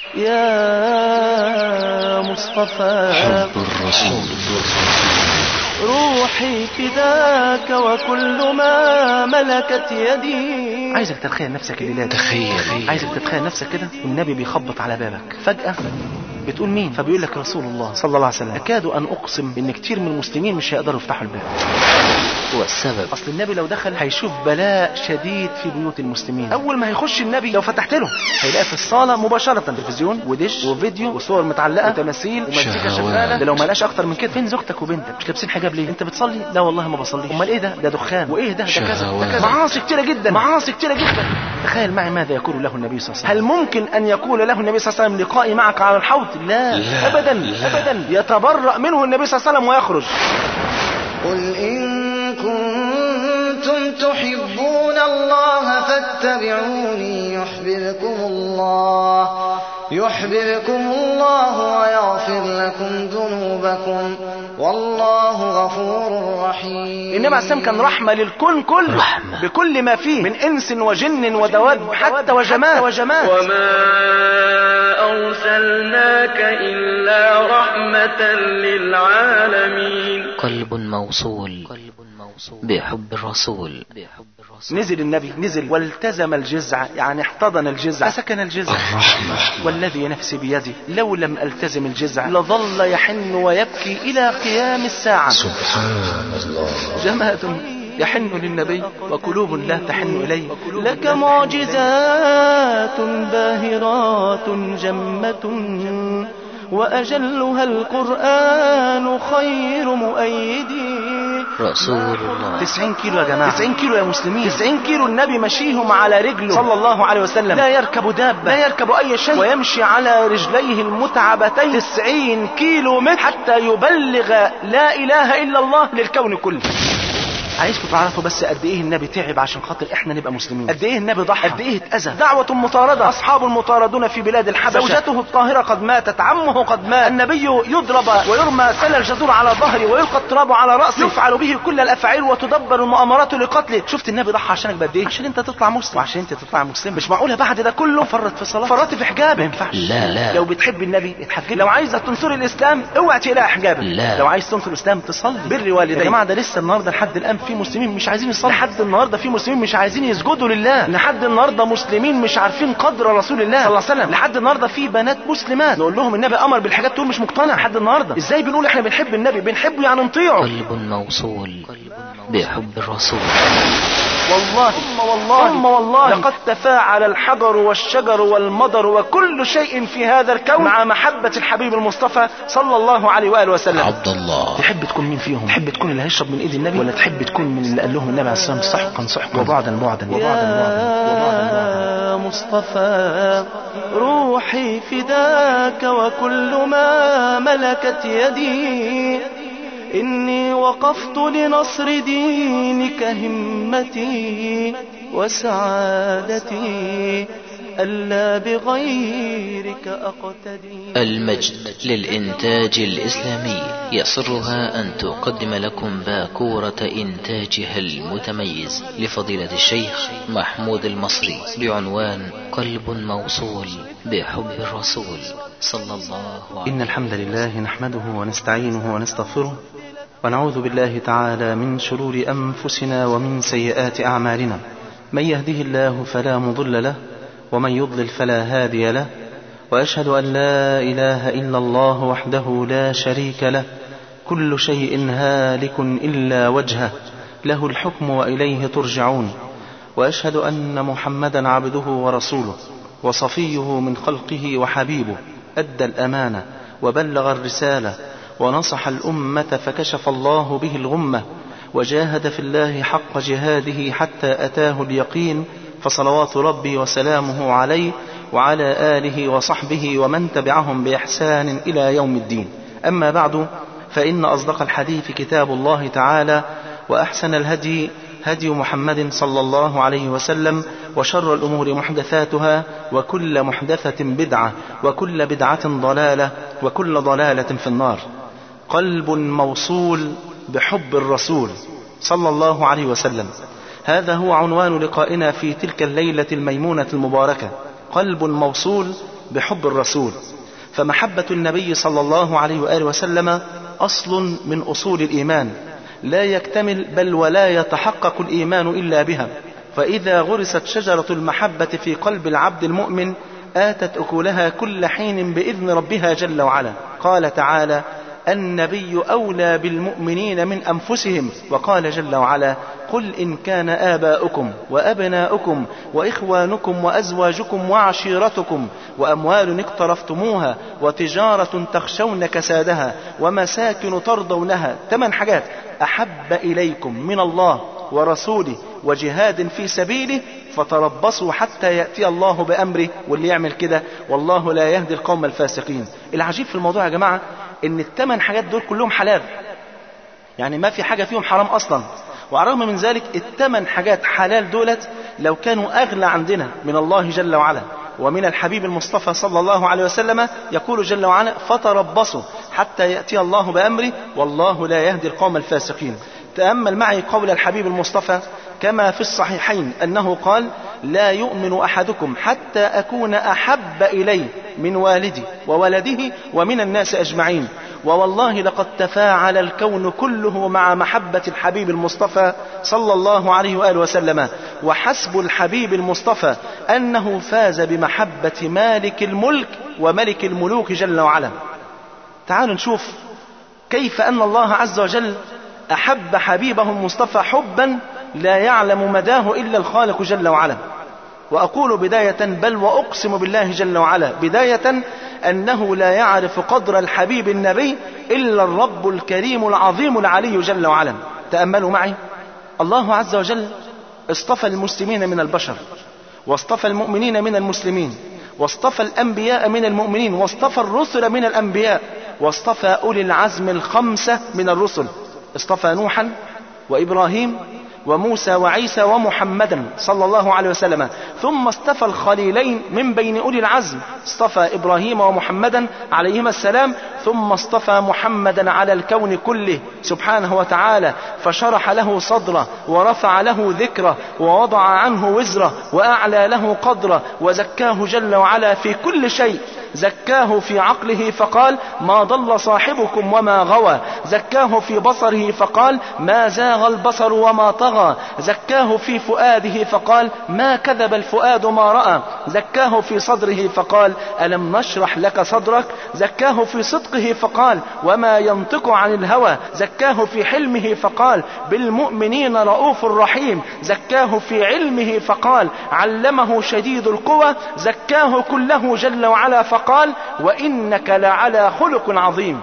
يا مصطفى حب الرسول روحي فداك وكل ما ملكت يدي. عايزك تتخيل نفسك الليلة دي. تخيل. عايزك تتخيل نفسك كده والنبي بيخبط على بابك فجأة، بتقول مين؟ فبيقول لك رسول الله صلى الله عليه وسلم. أكاد أن أقسم إن كتير من المسلمين مش هيقدروا يفتحوا الباب. والسبب أصل النبي لو دخل هيشوف بلاء شديد في بيوت المسلمين. أول ما هيخش النبي لو فتحت له هيلاقي في الصالة مباشرة تلفزيون ودش وفيديو وصور متعلقة وتماثيل ومزيكا شغالة. ده لو ما لقاش أكتر من كده. فين زوجتك وبنتك؟ مش لابسين حجاب ليه؟ أنت بتصلي؟ لا والله ما بصليش. أمال إيه ده؟ ده دخان. وإيه ده؟ ده كذا. معاصي كتيرة جدا، معاصي كتيرة جدا. تخيل معي ماذا يقول له النبي صلى الله عليه وسلم. هل ممكن أن يقول له النبي صلى الله عليه وسلم لقائي معك على الحوض؟ لا أبدا أبدا. يتبرأ منه النبي صلى الله عليه وسلم ويخرج. قل إن كنتم تحبون الله فاتبعوني يحببكم الله ويغفر لكم ذنوبكم والله غفور رحيم. إنما السلام كان رحمة للكون كله، بكل ما فيه من إنس وجن ودواب حتى وجماد. وما أرسلناك إلا رحمة للعالمين. قلب موصول بحب الرسول. نزل النبي، نزل والتزم الجزع، يعني احتضن الجزع فسكن الجزع. الرحمة. والذي نفسي بيده لو لم ألتزم الجزع لظل يحن ويبكي إلى قيام الساعة. سبحان الله. جماد يحن للنبي وقلوب لا تحن إليه. لك معجزات باهرات جمة وأجلها القرآن خير مؤيدي. رسول الله. 90 كيلو يا جماعة، 90 كيلو يا مسلمين، 90 كيلو النبي مشيهم على رجله صلى الله عليه وسلم. لا يركب دابة، لا يركب أي شيء، ويمشي على رجليه المتعبتين 90 كيلو متر حتى يبلغ لا إله إلا الله للكون كله. عايزكم تعرفوا بس قد ايه النبي تعب عشان خاطر احنا نبقى مسلمين، قد ايه النبي ضحى، قد ايه اتأذى. دعوة مطاردة، اصحاب المطاردون في بلاد الحبشة، زوجته الطاهرة قد ماتت، عمه قد مات، النبي يضرب ويرمى سل الجزور على ظهره ويلقى التراب على رأسه، يفعل به كل الافعال وتدبر المؤامرات لقتله. شفت النبي ضحى عشانك قد ايه؟ عشان انت تطلع مسلم، وعشان انت تطلع مسلم. مش معقولة بعد ده كله فرط في صلاة، فرط في حجاب. ما ينفعش. لا. لو بتحب النبي اتحجب. لو عايزة تنصر الاسلام اوعى تقلع حجابك. لا. لو عايز تنصر الاسلام تصلي بر والديك. يا جماعة ده لسه النهارده لحد الان في مسلمين مش عايزين يصلي، لحد النهارده في مسلمين مش عايزين يسجدوا لله، لحد النهارده مسلمين مش عارفين قدر رسول الله صلى الله عليه وسلم، لحد النهارده في بنات مسلمات نقول لهم النبي امر بالحاجات تقول مش مقتنع. لحد النهارده ازاي بنقول احنا بنحب النبي؟ بنحبه يعني نطيعه. قلب موصول بحب الرسول. والله لقد تفاعل الحجر والشجر والمطر وكل شيء في هذا الكون مع محبة الحبيب المصطفى صلى الله عليه وآله وسلم. عبد الله، تحب تكون مين فيهم؟ تحب تكون اللي هيشرب من ايد النبي، ولا تحب تكون من اللي قال لهم النبي عليه الصلاة والسلام سحقا وبعدا يا مصطفى روحي فداك وكل ما ملكت يدي، إني وقفت لنصر دينك همتي وسعادتي ألا بغيرك أقتدي. المجد للإنتاج الإسلامي يسرها أن تقدم لكم باكورة إنتاجها المتميز لفضيلة الشيخ محمود المصري بعنوان قلب موصول بحب الرسول صلى الله عليه وسلم. إن الحمد لله نحمده ونستعينه ونستغفره ونعوذ بالله تعالى من شرور أنفسنا ومن سيئات أعمالنا. من يهده الله فلا مضل له ومن يضلل فلا هادي له، وأشهد أن لا إله إلا الله وحده لا شريك له، كل شيء هالك إلا وجهه، له الحكم وإليه ترجعون. وأشهد أن محمدا عبده ورسوله وصفيه من خلقه وحبيبه، أدى الأمانة وبلغ الرسالة ونصح الأمة فكشف الله به الغمة، وجاهد في الله حق جهاده حتى أتاه اليقين، فصلوات ربي وسلامه عليه وعلى آله وصحبه ومن تبعهم بإحسان إلى يوم الدين. أما بعد، فإن أصدق الحديث كتاب الله تعالى، وأحسن الهدي هدي محمد صلى الله عليه وسلم، وشر الأمور محدثاتها، وكل محدثة بدعة، وكل بدعة ضلالة، وكل ضلالة في النار. قلب موصول بحب الرسول صلى الله عليه وسلم، هذا هو عنوان لقائنا في تلك الليلة الميمونة المباركة. قلب موصول بحب الرسول. فمحبة النبي صلى الله عليه وآله وسلم أصل من أصول الإيمان، لا يكتمل بل ولا يتحقق الإيمان إلا بها. فإذا غرست شجرة المحبة في قلب العبد المؤمن آتت أكلها كل حين بإذن ربها جل وعلا. قال تعالى: النبي أولى بالمؤمنين من أنفسهم. وقال جل وعلا: قل إن كان آباؤكم وأبناؤكم وإخوانكم وأزواجكم وعشيرتكم وأموال اقترفتموها وتجارة تخشون كسادها ومساكن ترضونها، 8 حاجات، أحب إليكم من الله ورسوله وجهاد في سبيله فتربصوا حتى يأتي الله بأمره. واللي يعمل كده والله لا يهدي القوم الفاسقين. العجيب في الموضوع يا جماعة ان ال8 حاجات دول كلهم حلال، يعني ما في حاجة فيهم حرام اصلا. وعلى الرغم من ذلك ال8 حاجات حلال دولت لو كانوا اغلى عندنا من الله جل وعلا ومن الحبيب المصطفى صلى الله عليه وسلم، يقول جل وعلا: فتربصوا حتى يأتي الله بأمره والله لا يهدي القوم الفاسقين. تأمل معي قول الحبيب المصطفى كما في الصحيحين أنه قال: لا يؤمن أحدكم حتى أكون أحب إليه من والدي وولده ومن الناس أجمعين. ووالله لقد تفاعل الكون كله مع محبة الحبيب المصطفى صلى الله عليه وآله وسلم، وحسب الحبيب المصطفى أنه فاز بمحبة مالك الملك وملك الملوك جل وعلا. تعالوا نشوف كيف أن الله عز وجل أحب حبيبه المصطفى حبا لا يعلم مداه إلا الخالق جل وعلا. وأقول بداية بل وأقسم بالله جل وعلا بداية أنه لا يعرف قدر الحبيب النبي إلا الرب الكريم العظيم العلي جل وعلا. تأملوا معي، الله عز وجل اصطفى المسلمين من البشر، واصطفى المؤمنين من المسلمين، واصطفى الأنبياء من المؤمنين، واصطفى الرسل من الأنبياء، واصطفى أولي العزم ال5 من الرسل. اصطفى نوحا وإبراهيم وموسى وعيسى ومحمدا صلى الله عليه وسلم، ثم اصطفى الخليلين من بين أولي العزم، اصطفى إبراهيم ومحمدا عليهما السلام، ثم اصطفى محمدا على الكون كله سبحانه وتعالى، فشرح له صدره ورفع له ذكره ووضع عنه وزره وأعلى له قدره، وزكاه جل وعلا في كل شيء. زكاه في عقله فقال: ما ضل صاحبكم وما غوى. زكاه في بصره فقال: ما زاغ البصر وما طغى. زكاه في فؤاده فقال: ما كذب الفؤاد ما رأى. زكاه في صدره فقال: ألم نشرح لك صدرك. زكاه في صدقه فقال: وما ينطق عن الهوى. زكاه في حلمه فقال: بالمؤمنين رؤوف رحيم. زكاه في علمه فقال: علمه شديد القوى. زكاه كله جل وعلا فقال: وإنك لعلى خلق عظيم.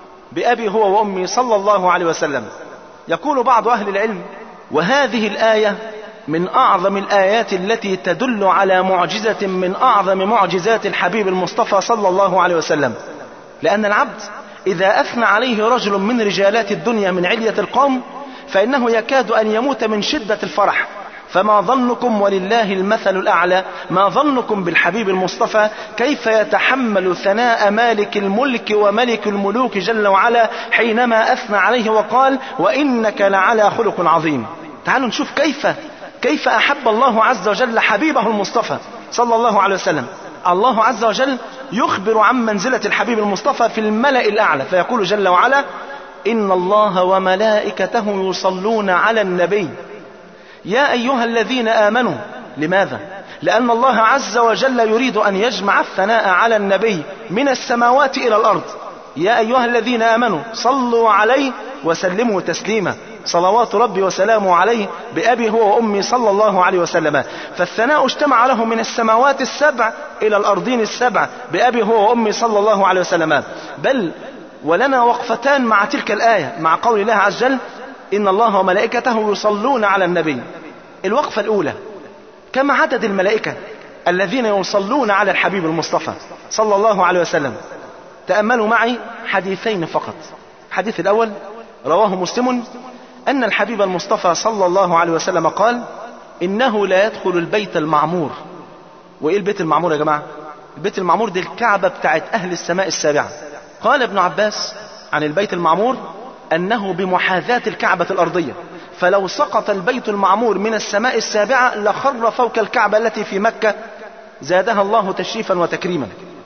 بأبي هو وأمي صلى الله عليه وسلم. يقول بعض أهل العلم: وهذه الآية من أعظم الآيات التي تدل على معجزة من أعظم معجزات الحبيب المصطفى صلى الله عليه وسلم، لأن العبد إذا أثنى عليه رجل من رجالات الدنيا من علية القوم فإنه يكاد أن يموت من شدة الفرح. فما ظنكم، ولله المثل الأعلى، ما ظنكم بالحبيب المصطفى كيف يتحمل ثناء مالك الملك وملك الملوك جل وعلا حينما أثنى عليه وقال: وإنك لعلى خلق عظيم. تعالوا نشوف كيف أحب الله عز وجل حبيبه المصطفى صلى الله عليه وسلم. الله عز وجل يخبر عن منزلة الحبيب المصطفى في الملأ الأعلى، فيقول جل وعلا: إن الله وملائكته يصلون على النبي يا أيها الذين آمنوا. لماذا؟ لأن الله عز وجل يريد أن يجمع الثناء على النبي من السماوات إلى الأرض. يا أيها الذين آمنوا صلوا عليه وسلموا تسليما، صلوات ربي وسلامه عليه بأبي هو وأمي صلى الله عليه وسلم. فالثناء اجتمع له من السماوات ال7 إلى الأرضين ال7 بأبي هو وأمي صلى الله عليه وسلم. بل ولنا وقفتان مع تلك الآية، مع قول الله عز وجل: إن الله وملائكته يصلون على النبي. الوقفة الأولى: كم عدد الملائكة الذين يصلون على الحبيب المصطفى صلى الله عليه وسلم؟ تأملوا معي حديثين فقط. الحديث الأول رواه مسلم أن الحبيب المصطفى صلى الله عليه وسلم قال: إنه لا يدخل البيت المعمور. وإيه البيت المعمور يا جماعة؟ البيت المعمور دي الكعبة بتاعت أهل السماء السابعة. قال ابن عباس عن البيت المعمور أنه بمحاذاة الكعبة الأرضية، فلو سقط البيت المعمور من السماء السابعة لخر فوق الكعبة التي في مكة زادها الله تشريفا وتكريما.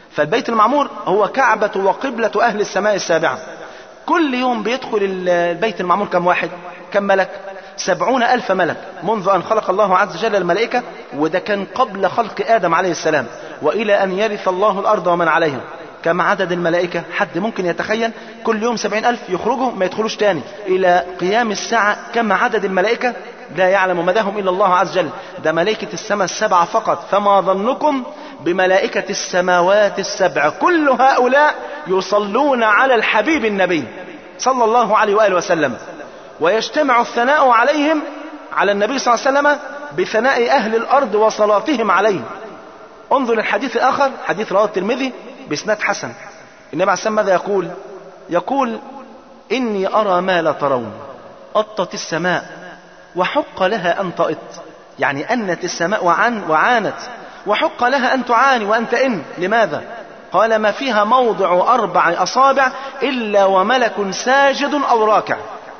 فالبيت المعمور هو كعبة وقبلة أهل السماء السابعة. كل يوم بيدخل البيت المعمور كم واحد؟ كم ملك؟ 70,000 ملك منذ أن خلق الله عز وجل الملائكة، وده كان قبل خلق آدم عليه السلام، وإلى أن يرث الله الأرض ومن عليها. كم عدد الملائكة؟ حد ممكن يتخيل؟ كل يوم 70,000 يخرجوا ما يدخلوش تاني إلى قيام الساعة. كم عدد الملائكة؟ لا يعلم مداهم إلا الله عز وجل. ده ملائكة السماء السبعة فقط، فما ظنكم بملائكة السماوات السبع؟ كل هؤلاء يصلون على الحبيب النبي صلى الله عليه وآله وسلم، ويجتمع الثناء عليهم على النبي صلى الله عليه وسلم بثناء أهل الأرض وصلاتهم عليه. انظر الحديث الآخر، حديث رواه الترمذي بإسناد حسن. النبي عليه السلام ماذا يقول؟ يقول: إني أرى ما لا ترون، أطت السماء وحق لها أن تأط، يعني أنت السماء وعانت، وحق لها أن تعاني وأن تئن. لماذا؟ قال: ما فيها موضع 4 أصابع إلا وملك ساجد أو راكع.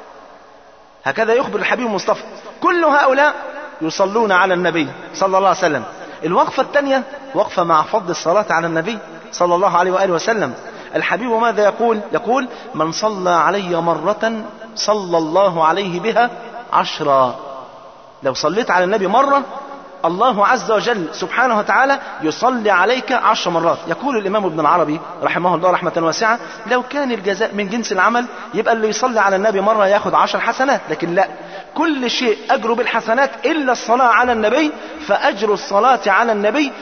هكذا يخبر الحبيب المصطفى. كل هؤلاء يصلون على النبي صلى الله عليه وسلم. الوقفة الثانية وقفة مع فضل الصلاة على النبي صلى الله عليه وآله وسلم. الحبيب ماذا يقول؟ يقول: من صلى علي مرة صلى الله عليه بها 10. لو صليت على النبي مرة، الله عز وجل سبحانه وتعالى يصلي عليك 10 مرات. يقول الإمام ابن العربي رحمه الله رحمة واسعة: لو كان الجزاء من جنس العمل يبقى اللي يصلي على النبي مرة ياخد 10 حسنات، لكن لا، كل شيء أجر بالحسنات إلا الصلاة على النبي، فأجر الصلاة على النبي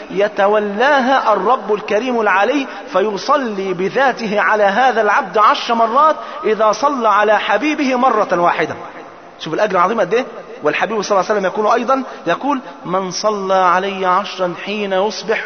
يتولاها الرب الكريم العلي، فيصلي بذاته على هذا العبد 10 مرات إذا صلى على حبيبه مرة واحدة. شوف الأجر العظيم قد إيه. والحبيب صلى الله عليه وسلم يقول أيضا، يقول: من صلى علي 10 حين يصبح،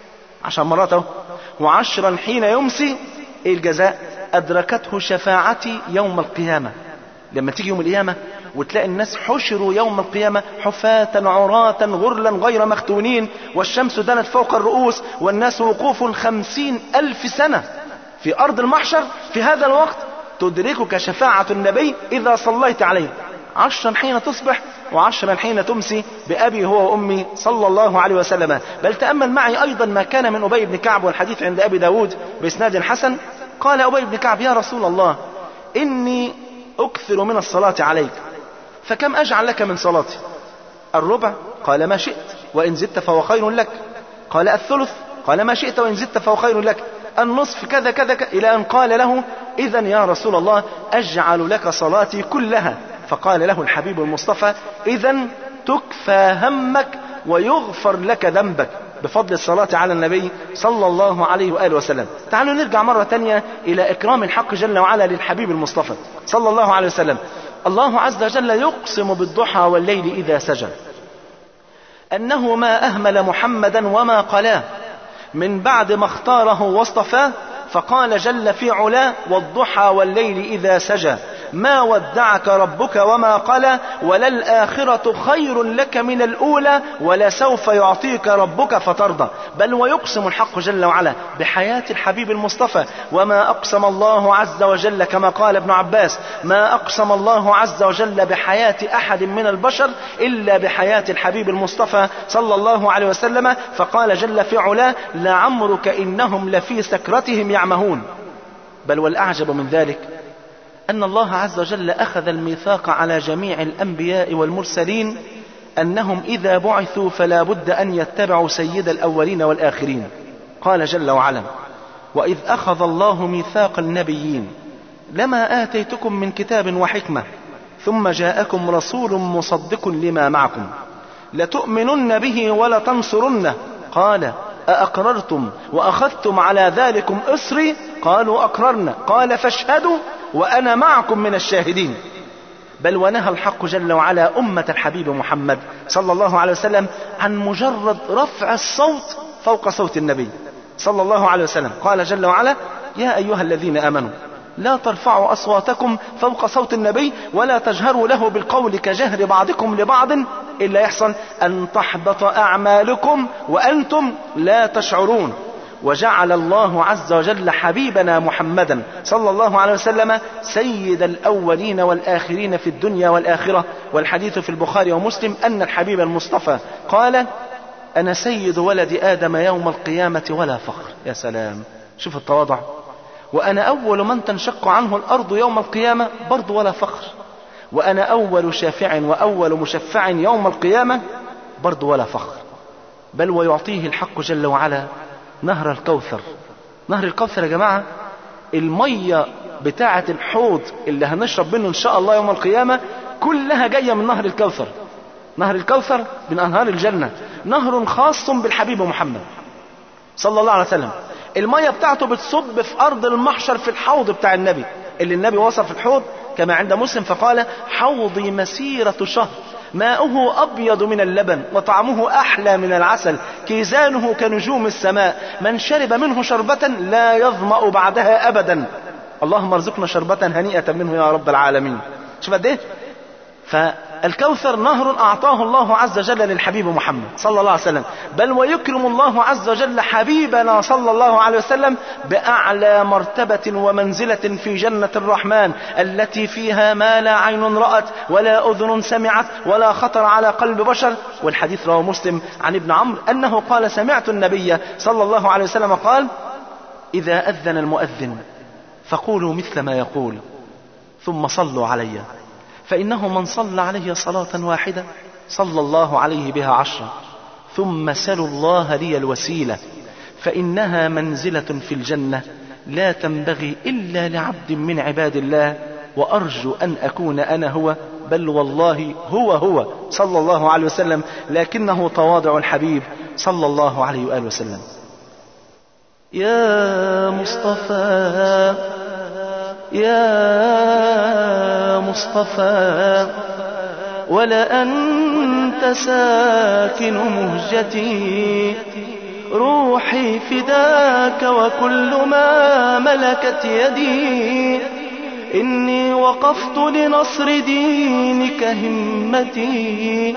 10 مرات اهو، و10 حين يمسي، إيه الجزاء؟ أدركته شفاعتي يوم القيامة. لما تيجي يوم القيامة وتلاقي الناس حشروا يوم القيامة حفاة عراة غرلا غير مختونين، والشمس دنت فوق الرؤوس، والناس وقوف 50,000 سنة في أرض المحشر، في هذا الوقت تدركك شفاعة النبي إذا صليت عليه 10 حين تصبح و10 حين تمسي، بأبي هو وأمي صلى الله عليه وسلم. بل تأمل معي أيضا ما كان من أبي بن كعب، والحديث عند أبي داود بإسناد حسن. قال أبي بن كعب: يا رسول الله، إني أكثر من الصلاة عليك، فكم أجعل لك من صلاتي؟ 1/4؟ قال: ما شئت، وإن زدت فهو خير لك. قال: 1/3؟ قال: ما شئت، وإن زدت فهو خير لك. 1/2؟ كذا كذا، إلى أن قال له: إذن يا رسول الله أجعل لك صلاتي كلها. فقال له الحبيب المصطفى: إذن تكفى همك ويغفر لك ذنبك بفضل الصلاة على النبي صلى الله عليه وآله وسلم. تعالوا نرجع مرة تانية إلى إكرام الحق جل وعلا للحبيب المصطفى صلى الله عليه وسلم. الله عز وجل يقسم بالضحى والليل إذا سجى أنه ما أهمل محمدا وما قلاه من بعد ما اختاره واصطفاه، فقال جل في علاه: والضحى والليل إذا سجى ما ودعك ربك وما قلى، وللآخرة خير لك من الأولى، ولسوف يعطيك ربك فترضى. بل ويقسم الحق جل وعلا بحياة الحبيب المصطفى: وما أقسم الله عز وجل، كما قال ابن عباس: ما أقسم الله عز وجل بحياة أحد من البشر إلا بحياة الحبيب المصطفى صلى الله عليه وسلم. فقال جل في علاه: لعمرك إنهم لفي سكرتهم يعمهون. بل والأعجب من ذلك أن الله عز وجل أخذ الميثاق على جميع الأنبياء والمرسلين أنهم إذا بعثوا فلا بد أن يتبعوا سيد الأولين والآخرين. قال جل وعلا: وإذ أخذ الله ميثاق النبيين لما آتيتكم من كتاب وحكمة ثم جاءكم رسول مصدق لما معكم لتؤمنن به ولتنصرنه. قال: أأقررتم وأخذتم على ذلكم إصري؟ قالوا: أقررنا. قال: فاشهدوا وأنا معكم من الشاهدين. بل ونهى الحق جل وعلا أمة الحبيب محمد صلى الله عليه وسلم عن مجرد رفع الصوت فوق صوت النبي صلى الله عليه وسلم. قال جل وعلا: يا أيها الذين آمنوا لا ترفعوا أصواتكم فوق صوت النبي ولا تجهروا له بالقول كجهر بعضكم لبعض إلا يحصل أن تحبط أعمالكم وأنتم لا تشعرون. وجعل الله عز وجل حبيبنا محمدا صلى الله عليه وسلم سيد الأولين والآخرين في الدنيا والآخرة. والحديث في البخاري ومسلم أن الحبيب المصطفى قال: أنا سيد ولد آدم يوم القيامة ولا فخر. يا سلام، شوف التواضع. وأنا أول من تنشق عنه الأرض يوم القيامة برضو ولا فخر. وأنا أول شافع وأول مشفع يوم القيامة برضو ولا فخر. بل ويعطيه الحق جل وعلا نهر الكوثر. نهر الكوثر يا جماعة المية بتاعة الحوض اللي هنشرب منه إن شاء الله يوم القيامة كلها جاية من نهر الكوثر. نهر الكوثر من أنهار الجنة، نهر خاص بالحبيب محمد صلى الله عليه وسلم. المية بتاعته بتصب في أرض المحشر في الحوض بتاع النبي، اللي النبي وصف الحوض كما عند مسلم فقال: حوضي مسيرة شهر، ماؤه أبيض من اللبن وطعمه أحلى من العسل، كيزانه كنجوم السماء، من شرب منه شربة لا يظمأ بعدها أبدا. اللهم ارزقنا شربة هنيئة منه يا رب العالمين. شوف قد ايه. فالكوثر نهر أعطاه الله عز وجل للحبيب محمد صلى الله عليه وسلم. بل ويكرم الله عز وجل حبيبنا صلى الله عليه وسلم بأعلى مرتبة ومنزلة في جنة الرحمن، التي فيها ما لا عين رأت ولا أذن سمعت ولا خطر على قلب بشر. والحديث رواه مسلم عن ابن عمرو أنه قال: سمعت النبي صلى الله عليه وسلم قال: إذا أذن المؤذن فقولوا مثل ما يقول ثم صلوا علي، فإنه من صلى عليه صلاة واحدة صلى الله عليه بها 10، ثم سلوا الله لي الوسيلة فإنها منزلة في الجنة لا تنبغي إلا لعبد من عباد الله، وأرجو أن أكون أنا هو، بل والله هو صلى الله عليه وسلم، لكنه تواضع الحبيب صلى الله عليه وآله وسلم. يا مصطفى يا مصطفى، ولأنت ساكن مهجتي، روحي فداك وكل ما ملكت يدي، إني وقفت لنصر دينك همتي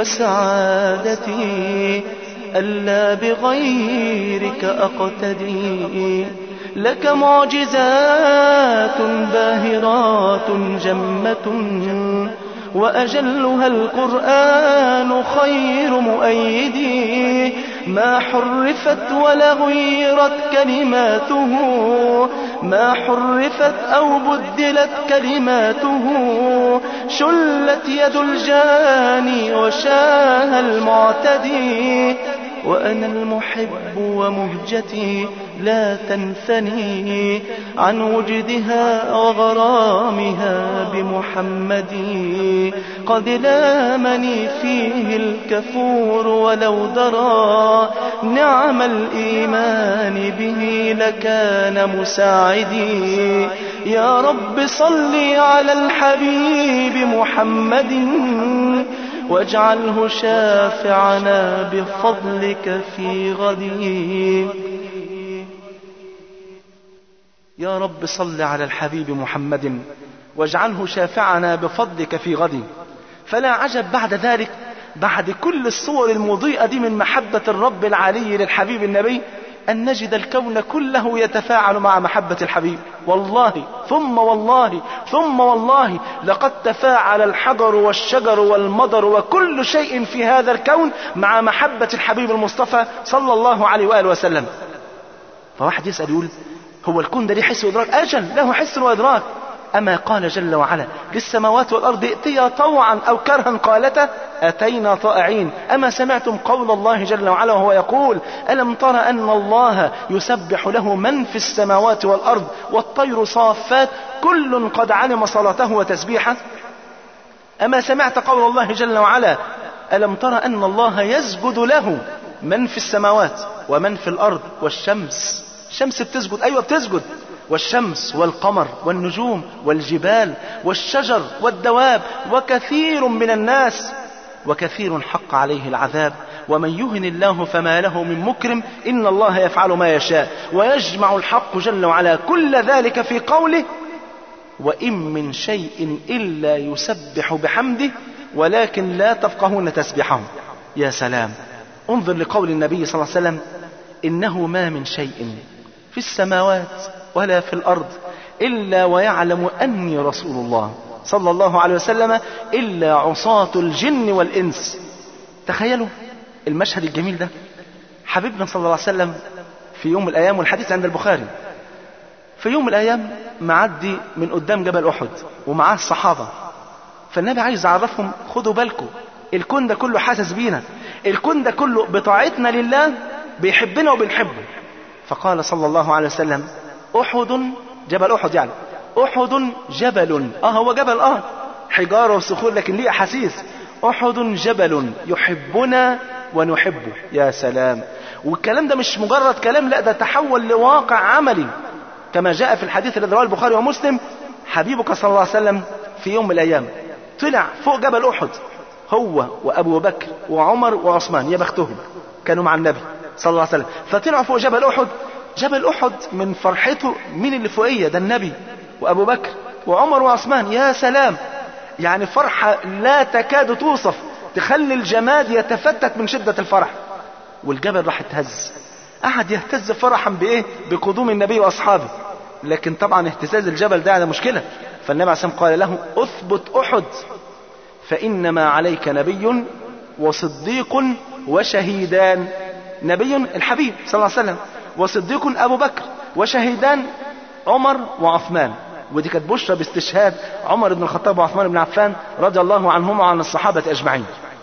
وسعادتي، ألا بغيرك أقتدي، لك معجزات باهرات جمة، وأجلها القرآن خير مؤيدي، ما حرفت ولا غيرت كلماته، ما حرفت أو بدلت كلماته، شلت يد الجاني وشاه المعتدي، وأنا المحب ومهجتي لا تنثني عن وجدها وغرامها بمحمد، قد لامني فيه الكفور ولو درى، نعم الإيمان به لكان مساعدي، يا رب صل على الحبيب محمد، واجعله شافعنا بفضلك في غدي. يا رب صل على الحبيب محمد واجعله شافعنا بفضلك في غدي. فلا عجب بعد ذلك، بعد كل الصور المضيئة دي من محبة الرب العلي للحبيب النبي، أن نجد الكون كله يتفاعل مع محبة الحبيب. والله ثم والله ثم والله لقد تفاعل الحجر والشجر والمطر وكل شيء في هذا الكون مع محبة الحبيب المصطفى صلى الله عليه وآله وسلم. فواحد يسأل يقول: هو الكون ده ليه حس وإدراك؟ أجل له حس وإدراك. أما قال جل وعلا: للسماوات والأرض ائتيا طوعا أو كرها قالتا أتينا طائعين. أما سمعتم قول الله جل وعلا وهو يقول: ألم تر أن الله يسبح له من في السماوات والأرض والطير صافات كل قد علم صلاته وتسبيحه. أما سمعت قول الله جل وعلا: ألم تر أن الله يسجد له من في السماوات ومن في الأرض والشمس. الشمس بتسجد، أيوة بتسجد، والشمس والقمر والنجوم والجبال والشجر والدواب وكثير من الناس، وكثير حق عليه العذاب، ومن يهن الله فما له من مكرم، إن الله يفعل ما يشاء. ويجمع الحق جل وعلا كل ذلك في قوله: وإن من شيء إلا يسبح بحمده ولكن لا تفقهون تسبحهم. يا سلام، انظر لقول النبي صلى الله عليه وسلم: إنه ما من شيء في السماوات ولا في الأرض إلا ويعلم أني رسول الله صلى الله عليه وسلم إلا عصاة الجن والإنس. تخيلوا المشهد الجميل ده؟ حبيبنا صلى الله عليه وسلم في يوم من الأيام، والحديث عند البخاري، في يوم من الأيام معدي من قدام جبل أحد ومعاه الصحابة، فالنبي عايز يعرفهم خدوا بالكم، الكون ده كله حاسس بينا، الكون ده كله بطاعتنا لله بيحبنا وبنحبه. فقال صلى الله عليه وسلم أحد، جبل أحد يعني، أحد جبل، هو جبل حجارة وصخور لكن ليه أحاسيس. أحد جبل يحبنا ونحبه. يا سلام. والكلام ده مش مجرد كلام، لا ده تحول لواقع عملي كما جاء في الحديث الذي رواه البخاري ومسلم. حبيبك صلى الله عليه وسلم في يوم من الأيام طلع فوق جبل أحد هو وأبو بكر وعمر وعثمان، يا بختهم كانوا مع النبي صلى الله عليه وسلم. فطلعوا فوق جبل أحد. جبل أحد من فرحته مين اللي فوقيه؟ ده النبي وأبو بكر وعمر وعثمان. يا سلام، يعني فرحة لا تكاد توصف، تخلي الجماد يتفتت من شدة الفرح. والجبل راح يتهز، قعد يهتز فرحا بإيه؟ بقدوم النبي وأصحابه. لكن طبعا اهتزاز الجبل ده مشكلة. فالنبي عليه الصلاة والسلام قال له اثبت أحد فإنما عليك نبي وصديق وشهيدان. نبي الحبيب صلى الله عليه وسلم، وصديق أبو بكر، وشهيدان عمر وعثمان. ودي كانت بشرى باستشهاد عمر بن الخطاب وعثمان بن عفان رضي الله عنهما وعن الصحابة أجمعين.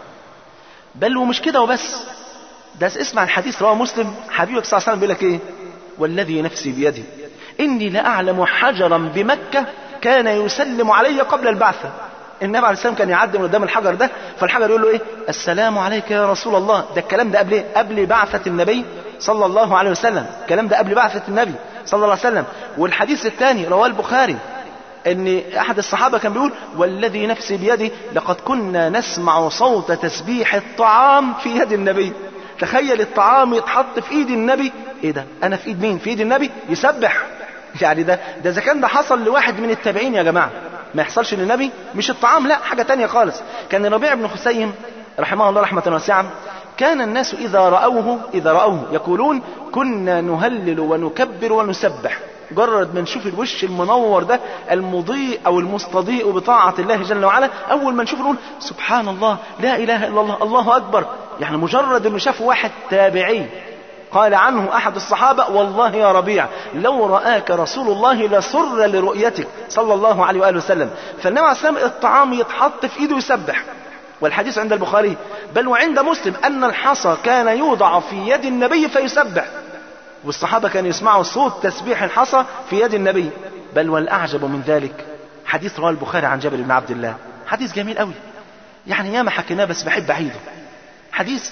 بل ومش كده وبس، ده اسمع الحديث رواه مسلم. حبيبك صلى الله عليه وسلم بيقول لك ايه؟ والذي نفسي بيده إني لأعلم حجرا بمكة كان يسلم علي قبل البعثة. النبي عليه السلام كان يعدي من قدام الحجر ده، فالحجر يقول له ايه؟ السلام عليك يا رسول الله. ده الكلام ده قبل ايه؟ قبل بعثة النبي صلى الله عليه وسلم. الكلام ده قبل بعثة النبي صلى الله عليه وسلم. والحديث الثاني رواه البخاري ان احد الصحابة كان بيقول والذي نفسي بيده لقد كنا نسمع صوت تسبيح الطعام في يد النبي. تخيل الطعام يتحط في ايد النبي، ايه ده؟ انا في ايد مين؟ في ايد النبي يسبح. يعني ده اذا كان ده حصل لواحد من التابعين يا جماعة، ما يحصلش للنبي؟ مش الطعام، لا حاجة تانية خالص. كان ربيع بن خثيم رحمه الله رحمة واسعة كان الناس إذا رأوه يقولون كنا نهلل ونكبر ونسبح. مجرد ما نشوف الوش المنور ده المضيء أو المستضيء بطاعة الله جل وعلا، أول ما نشوف نقول سبحان الله، لا إله إلا الله، الله أكبر. يعني مجرد أنه شاف واحد تابعي قال عنه أحد الصحابة والله يا ربيع لو رآك رسول الله لسر لرؤيتك صلى الله عليه وآله وسلم. فالنبي عليه السلام الطعام يتحط في إيده يسبح. والحديث عند البخاري بل وعند مسلم أن الحصى كان يوضع في يد النبي فيسبح، والصحابة كانوا يسمعوا صوت تسبيح الحصى في يد النبي. بل والأعجب من ذلك حديث رواه البخاري عن جابر بن عبد الله، حديث جميل قوي يعني ياما حكيناه بس بحب أعيده. حديث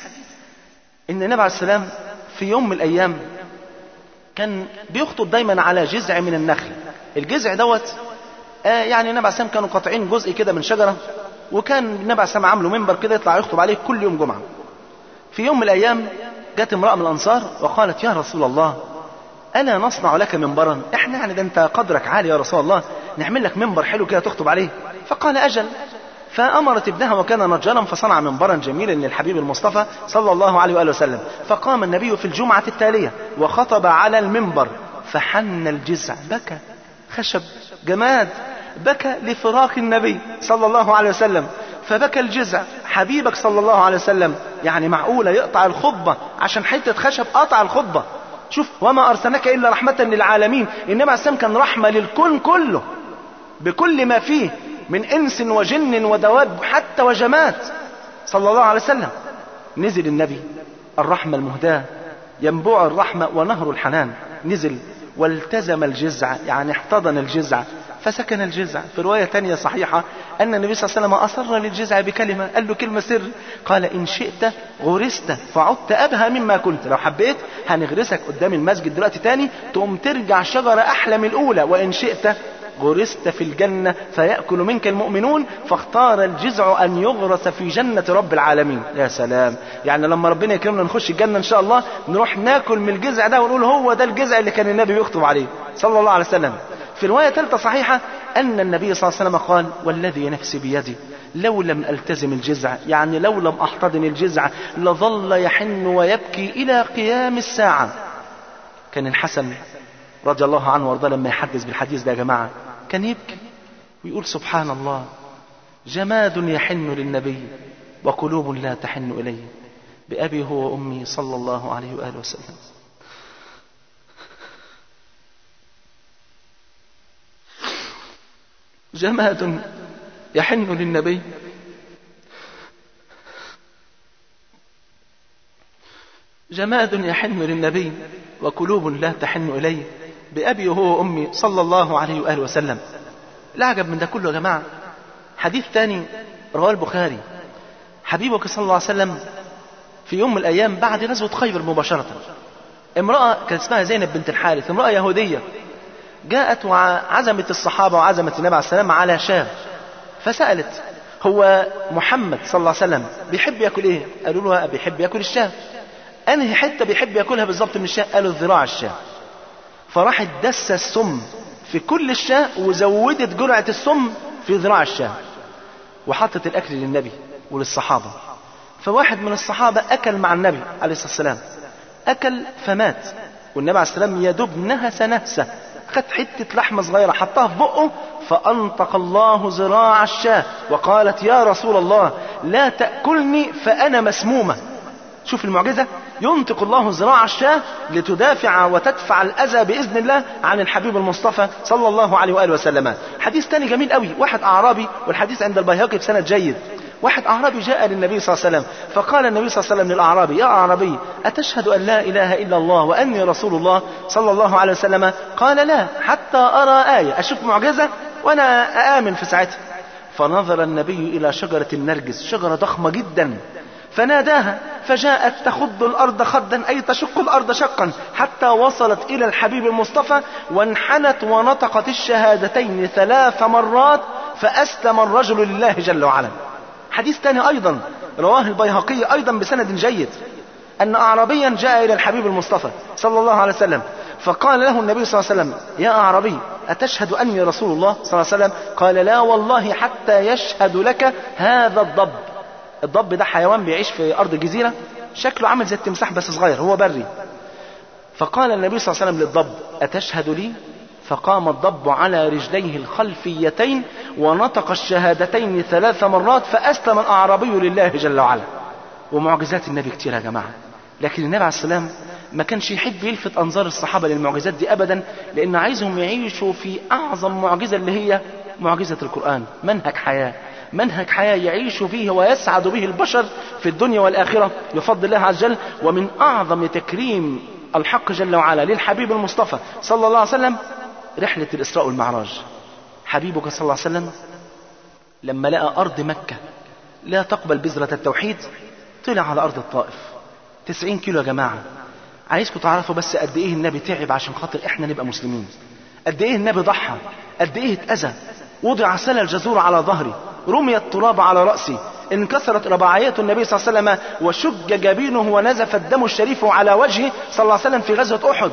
إن النبي عليه السلام في يوم من الأيام كان بيخطب دايما على جذع من النخل. الجذع دوت يعني النبي عليه السلام كانوا قاطعين جزء كده من شجرة، وكان النبي عليه السلام عامله منبر كده يطلع يخطب عليه كل يوم جمعة. في يوم من الأيام جت امرأة من الأنصار وقالت يا رسول الله ألا نصنع لك منبرا؟ احنا يعني ده انت قدرك عالي يا رسول الله، نعمل لك منبر حلو كده تخطب عليه. فقال أجل. فأمرت ابنها وكان نجالا فصنع منبرا جميلا للحبيب المصطفى صلى الله عليه وآله وسلم. فقام النبي في الجمعة التالية وخطب على المنبر فحن الجذع، بكى، خشب جماد، بكى لفراق النبي صلى الله عليه وسلم. فبكى الجذع. حبيبك صلى الله عليه وسلم يعني معقولة يقطع الخطبة عشان حتة خشب؟ قطع الخطبة. شوف وما أرسلناك إلا رحمة للعالمين. النبي عليه السلام كان رحمة للكون كله بكل ما فيه من إنس وجن ودواب حتى وجماد صلى الله عليه وسلم. نزل النبي الرحمة المهداة ينبوع الرحمة ونهر الحنان، نزل والتزم الجذع يعني احتضن الجذع فسكن الجذع. في رواية تانية صحيحة أن النبي صلى الله عليه وسلم أصر للجذع بكلمة، قال له كلمة سر، قال إن شئت غرست فعدت أبهى مما كنت. لو حبيت هنغرسك قدام المسجد دلوقتي تاني تقوم ترجع شجرة أحلى من الأولى، وإن شئت غرست في الجنة فيأكل منك المؤمنون. فاختار الجذع أن يغرس في جنة رب العالمين. يا سلام، يعني لما ربنا يكرمنا نخش الجنة إن شاء الله نروح ناكل من الجذع ده ونقول هو ده الجذع اللي كان النبي يخطب عليه صلى الله عليه وسلم. في رواية ثالثة صحيحة أن النبي صلى الله عليه وسلم قال والذي نفسي بيدي لو لم ألتزم الجذع يعني لو لم أحتضن الجذع لظل يحن ويبكي إلى قيام الساعة. كان الحسن رضي الله عنه وارضاه لما يحدث بالحديث ده يا جماعة كان يبكي ويقول سبحان الله جماد يحن للنبي وقلوب لا تحن إليه. بأبي هو وأمي صلى الله عليه وآله وسلم. جماد يحن للنبي جماد يحن للنبي وقلوب لا تحن إليه بأبي هو وأمي صلى الله عليه وآله وسلم. العجب من ده كله يا جماعة حديث تاني رواه البخاري. حبيبك صلى الله عليه وسلم في يوم من الأيام بعد غزوة خيبر مباشرة، امرأة كانت اسمها زينب بنت الحارث، امرأة يهودية، جاءت وعزمت الصحابة وعزمت النبي عليه السلام على شاة، فسألت هو محمد صلى الله عليه وسلم بيحب يأكل ايه؟ قالوا له بيحب يأكل الشاة. انهي حتة بيحب يأكلها بالضبط من الشاة؟ قالوا ذراع الشاة. فراحت دس السم في كل الشاة وزودت جرعة السم في ذراع الشاة وحطت الأكل للنبي وللصحابة. فواحد من الصحابة أكل مع النبي عليه الصلاة والسلام، أكل فمات، والنبي عليه الصلاة والسلام يدوب نهسة خد حتة لحمة صغيرة حطها في بقه، فأنطق الله ذراع الشاة وقالت يا رسول الله لا تأكلني فأنا مسمومة. شوف المعجزة، ينطق الله ذراع الشاة لتدافع وتدفع الأذى بإذن الله عن الحبيب المصطفى صلى الله عليه وآله وسلم. حديث تاني جميل قوي، واحد أعرابي، والحديث عند البيهقي بسند جيد، واحد أعرابي جاء للنبي صلى الله عليه وسلم فقال النبي صلى الله عليه وسلم للأعرابي يا أعرابي أتشهد أن لا إله إلا الله وأني رسول الله صلى الله عليه وسلم؟ قال لا حتى أرى آية، أشوف معجزة وأنا آمن في ساعتها. فنظر النبي إلى شجرة النرجس، شجرة ضخمة جدا، فناداها فجاءت تخض الأرض خدا أي تشق الأرض شقا حتى وصلت إلى الحبيب المصطفى وانحنت ونطقت الشهادتين 3 مرات فأسلم الرجل لله جل وعلا. حديث ثاني أيضا رواه البيهقي أيضا بسند جيد، أن أعرابيا جاء إلى الحبيب المصطفى صلى الله عليه وسلم فقال له النبي صلى الله عليه وسلم يا أعرابي أتشهد أني رسول الله صلى الله عليه وسلم؟ قال لا والله حتى يشهد لك هذا الضب. الضب ده حيوان بيعيش في أرض الجزيرة، شكله عامل زي التمساح بس صغير، هو بري. فقال النبي صلى الله عليه وسلم للضب أتشهد لي؟ فقام الضب على رجليه الخلفيتين ونطق الشهادتين 3 مرات فأسلم الأعرابي لله جل وعلا. ومعجزات النبي كتير يا جماعة، لكن النبي عليه السلام ما كانش يحب يلفت أنظار الصحابة للمعجزات دي أبدا، لأن عايزهم يعيشوا في أعظم معجزة اللي هي معجزة القرآن، منهج حياة يعيش فيه ويسعد به البشر في الدنيا والآخرة بفضل الله عز وجل. ومن أعظم تكريم الحق جل وعلا للحبيب المصطفى صلى الله عليه وسلم رحلة الإسراء والمعراج. حبيبك صلى الله عليه وسلم لما لقى أرض مكة لا تقبل بذرة التوحيد طلع على أرض الطائف 90 كيلو يا جماعة. عايزكم تعرفوا بس قد إيه النبي تعب عشان خاطر إحنا نبقى مسلمين، قد إيه النبي ضحى، قد إيه اتأذى. وضع سل الجزور على ظهري، رمي التراب على رأسي، انكسرت رباعيات النبي صلى الله عليه وسلم وشج جبينه ونزف الدم الشريف على وجهه صلى الله عليه وسلم في غزوة أحد.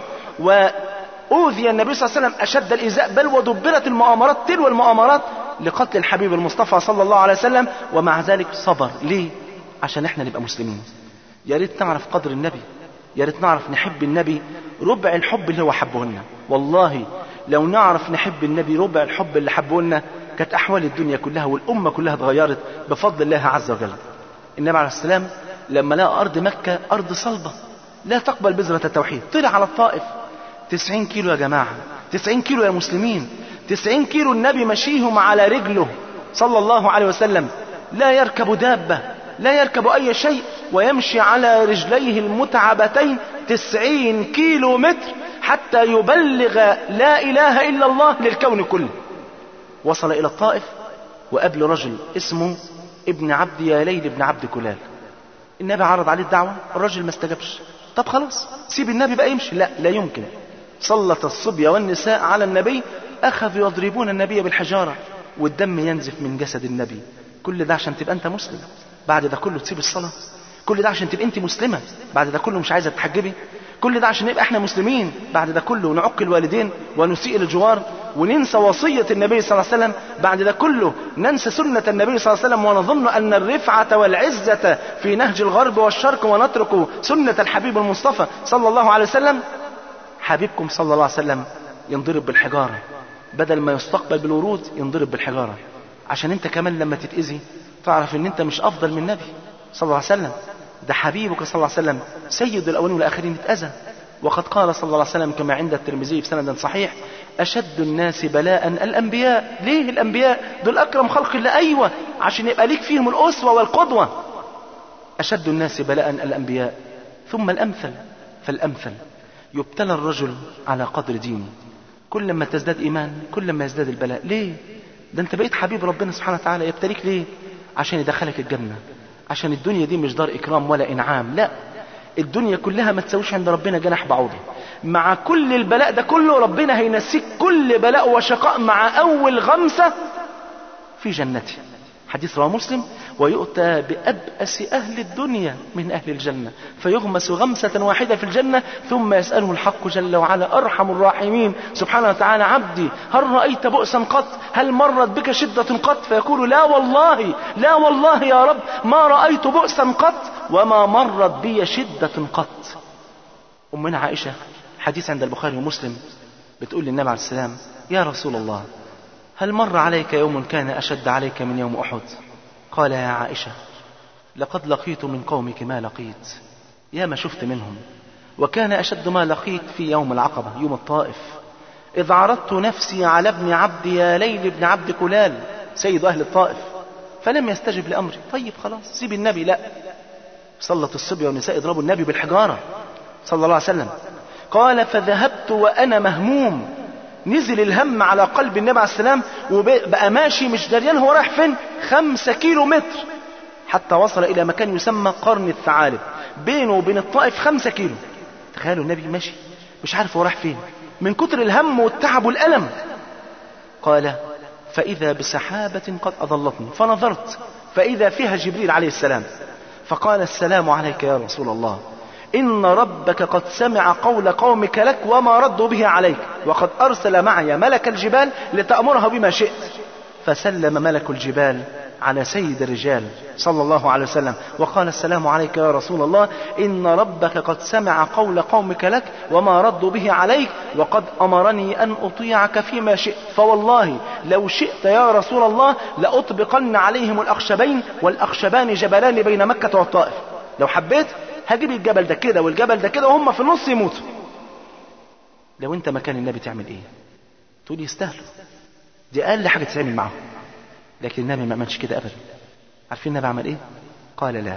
وأوذي النبي صلى الله عليه وسلم أشد الإيذاء، بل ودبرت المؤامرات تلو المؤامرات لقتل الحبيب المصطفى صلى الله عليه وسلم، ومع ذلك صبر. ليه؟ عشان احنا نبقى مسلمين. يا ريت نعرف قدر النبي، يا ريت نعرف نحب النبي ربع الحب اللي هو حبه لنا. والله لو نعرف نحب النبي ربع الحب اللي حبه لنا كانت أحوال الدنيا كلها والأمة كلها اتغيرت بفضل الله عز وجل. النبي عليه السلام لما لقى أرض مكة أرض صلبة لا تقبل بذرة التوحيد طلع على الطائف 90 كيلو يا جماعة، 90 كيلو يا مسلمين، 90 كيلو النبي مشيهم على رجله صلى الله عليه وسلم، لا يركب دابة لا يركب أي شيء، ويمشي على رجليه المتعبتين 90 كيلو متر حتى يبلغ لا إله إلا الله للكون كله. وصل إلى الطائف وقابل رجل اسمه ابن عبد ياليل ابن عبد كلال. النبي عرض عليه الدعوة، الرجل ما استجابش. طب خلاص سيب النبي بقى يمشي، لا يمكن. سلط الصبية والنساء على النبي، أخذوا يضربون النبي بالحجارة والدم ينزف من جسد النبي. كل ده عشان تبقى أنت مسلم؟ بعد ده كله تسيب الصلاة؟ كل ده عشان تبقى أنت مسلمة؟ بعد ده كله مش عايزة تحجبي؟ كل ده عشان نبقى احنا مسلمين؟ بعد ده كله نعق الوالدين ونسيء الجوار وننسى وصية النبي صلى الله عليه وسلم؟ بعد ده كله ننسى سنة النبي صلى الله عليه وسلم ونظن أن الرفعة والعزة في نهج الغرب والشرق ونترك سنة الحبيب المصطفى صلى الله عليه وسلم؟ حبيبكم صلى الله عليه وسلم ينضرب بالحجارة، بدل ما يستقبل بالورود ينضرب بالحجارة، عشان انت كمان لما تتأذي تعرف ان انت مش افضل من النبي صلى الله عليه وسلم. ده حبيبك صلى الله عليه وسلم سيد الأولين والآخرين اتأذى. وقد قال صلى الله عليه وسلم كما عند الترمذي بسند صحيح: أشد الناس بلاء الأنبياء. ليه الأنبياء؟ دول أكرم خلق الله. أيوة، عشان يبقى ليك فيهم الأسوة والقدوة. أشد الناس بلاء الأنبياء ثم الأمثل فالأمثل. يبتلى الرجل على قدر دينه، كل ما تزداد إيمان كل ما يزداد البلاء. ليه؟ ده أنت بقيت حبيب ربنا سبحانه وتعالى. يبتليك ليه؟ عشان يدخلك الجنة. عشان الدنيا دي مش دار إكرام ولا إنعام، لا، الدنيا كلها ما تسويش عند ربنا جناح بعوضة. مع كل البلاء ده كله ربنا هينسيك كل بلاء وشقاء مع أول غمسة في جنته. حديث رواه مسلم: ويؤتى بأبأس أهل الدنيا من أهل الجنة فيغمس غمسة واحدة في الجنة ثم يسأله الحق جل وعلا أرحم الراحمين سبحانه وتعالى: عبدي هل رأيت بؤسا قط؟ هل مرت بك شدة قط؟ فيقول: لا والله، لا والله يا رب، ما رأيت بؤسا قط وما مرت بي شدة قط. أمنا عائشة حديث عند البخاري ومسلم بتقول للنبي عليه السلام: يا رسول الله، هل مر عليك يوم كان أشد عليك من يوم أحد؟ قال: يا عائشة، لقد لقيت من قومك ما لقيت، يا ما شفت منهم، وكان أشد ما لقيت في يوم العقبة، يوم الطائف، إذ عرضت نفسي على ابن عبد يا ليل بن عبد كلال سيد أهل الطائف فلم يستجب لأمري. طيب خلاص سيب النبي. لا، صلت الصبية والنساء يضربوا النبي بالحجارة صلى الله عليه وسلم. قال: فذهبت وأنا مهموم. نزل الهم على قلب النبي عليه السلام وبقى ماشي مش دريان هو رايح فين. 5 كيلو متر حتى وصل إلى مكان يسمى قرن الثعالب، بينه وبين الطائف 5 كيلو. تخيلوا النبي ماشي مش عارف هو رايح فين من كتر الهم والتعب والألم. قال: فإذا بسحابة قد أضلتني فنظرت فإذا فيها جبريل عليه السلام فقال: السلام عليك يا رسول الله، إن ربك قد سمع قول قومك لك وما ردوا به عليك، وقد أرسل معي ملك الجبال لتأمرها بما شئت. فسلم ملك الجبال على سيد الرجال صلى الله عليه وسلم وقال: السلام عليك يا رسول الله، إن ربك قد سمع قول قومك لك وما ردوا به عليك، وقد أمرني أن أطيعك فيما شئت، فوالله لو شئت يا رسول الله لأطبقن عليهم الأخشبين، والأخشبان جبلان بين مكة والطائف. لو حبيت هجيب الجبل ده كده والجبل ده كده وهم في النص يموتوا. لو انت مكان النبي تعمل ايه؟ تقول يستاهلوا، دي اقل حاجه تتعمل معهم. لكن النبي ما عملش كده ابدا. عارفين النبي عمل ايه؟ قال: لا،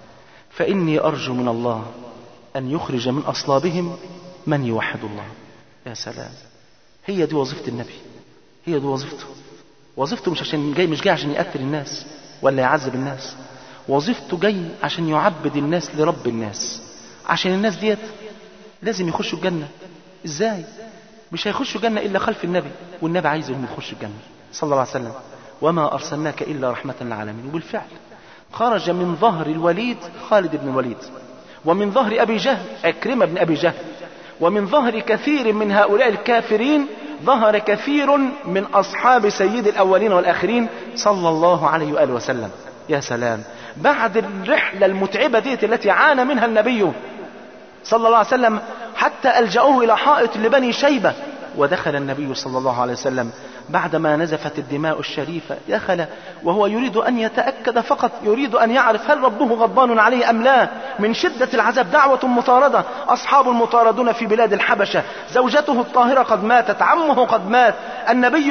فاني ارجو من الله ان يخرج من اصلابهم من يوحد الله. يا سلام، هي دي وظيفه النبي، هي دي وظيفته. وظيفته مش جاي عشان يقتل الناس ولا يعذب الناس، وظيفته جاي عشان يعبد الناس لرب الناس، عشان الناس ديت لازم يخشوا الجنة. ازاي؟ مش هيخشوا الجنة إلا خلف النبي، والنبي عايزهم يخشوا الجنة صلى الله عليه وسلم: وما أرسلناك إلا رحمة للعالمين. وبالفعل خرج من ظهر الوليد خالد بن الوليد، ومن ظهر أبي جهل عكرمة بن أبي جهل، ومن ظهر كثير من هؤلاء الكافرين ظهر كثير من أصحاب سيد الأولين والآخرين صلى الله عليه وآله وسلم. يا سلام، بعد الرحلة المتعبة ديت التي عانى منها النبي صلى الله عليه وسلم حتى ألجأوه إلى حائط لبني شيبة، ودخل النبي صلى الله عليه وسلم بعدما نزفت الدماء الشريفة، دخل وهو يريد أن يتأكد فقط، يريد أن يعرف هل ربه غضبان عليه أم لا. من شدة العذاب دعوة مطاردة، أصحاب المطاردون في بلاد الحبشة، زوجته الطاهرة قد ماتت، عمه قد مات، النبي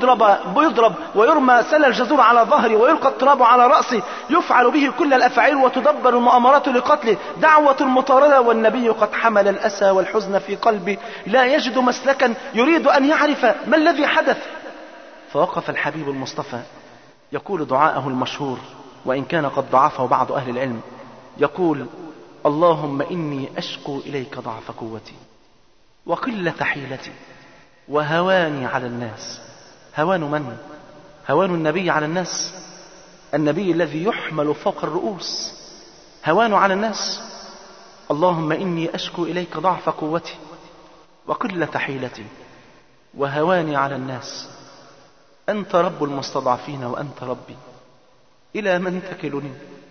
يضرب ويرمى سل الجزور على ظهره ويلقى التراب على رأسه، يفعل به كل الأفعال وتدبر المؤامرات لقتله، دعوة المطاردة، والنبي قد حمل الأسى والحزن في قلبه لا يجد مسلكا، يريد أن يعرف ما الذي حدث. فوقف الحبيب المصطفى يقول دعاءه المشهور، وإن كان قد ضعفه بعض أهل العلم، يقول: اللهم إني أشكو إليك ضعف قوتي وقلة حيلتي وهواني على الناس. هوان من؟ هوان النبي على الناس، النبي الذي يحمل فوق الرؤوس، هوان على الناس. اللهم إني أشكو إليك ضعف قوتي وقلة حيلتي وهواني على الناس، أنت رب المستضعفين وأنت ربي، إلى من تكلني؟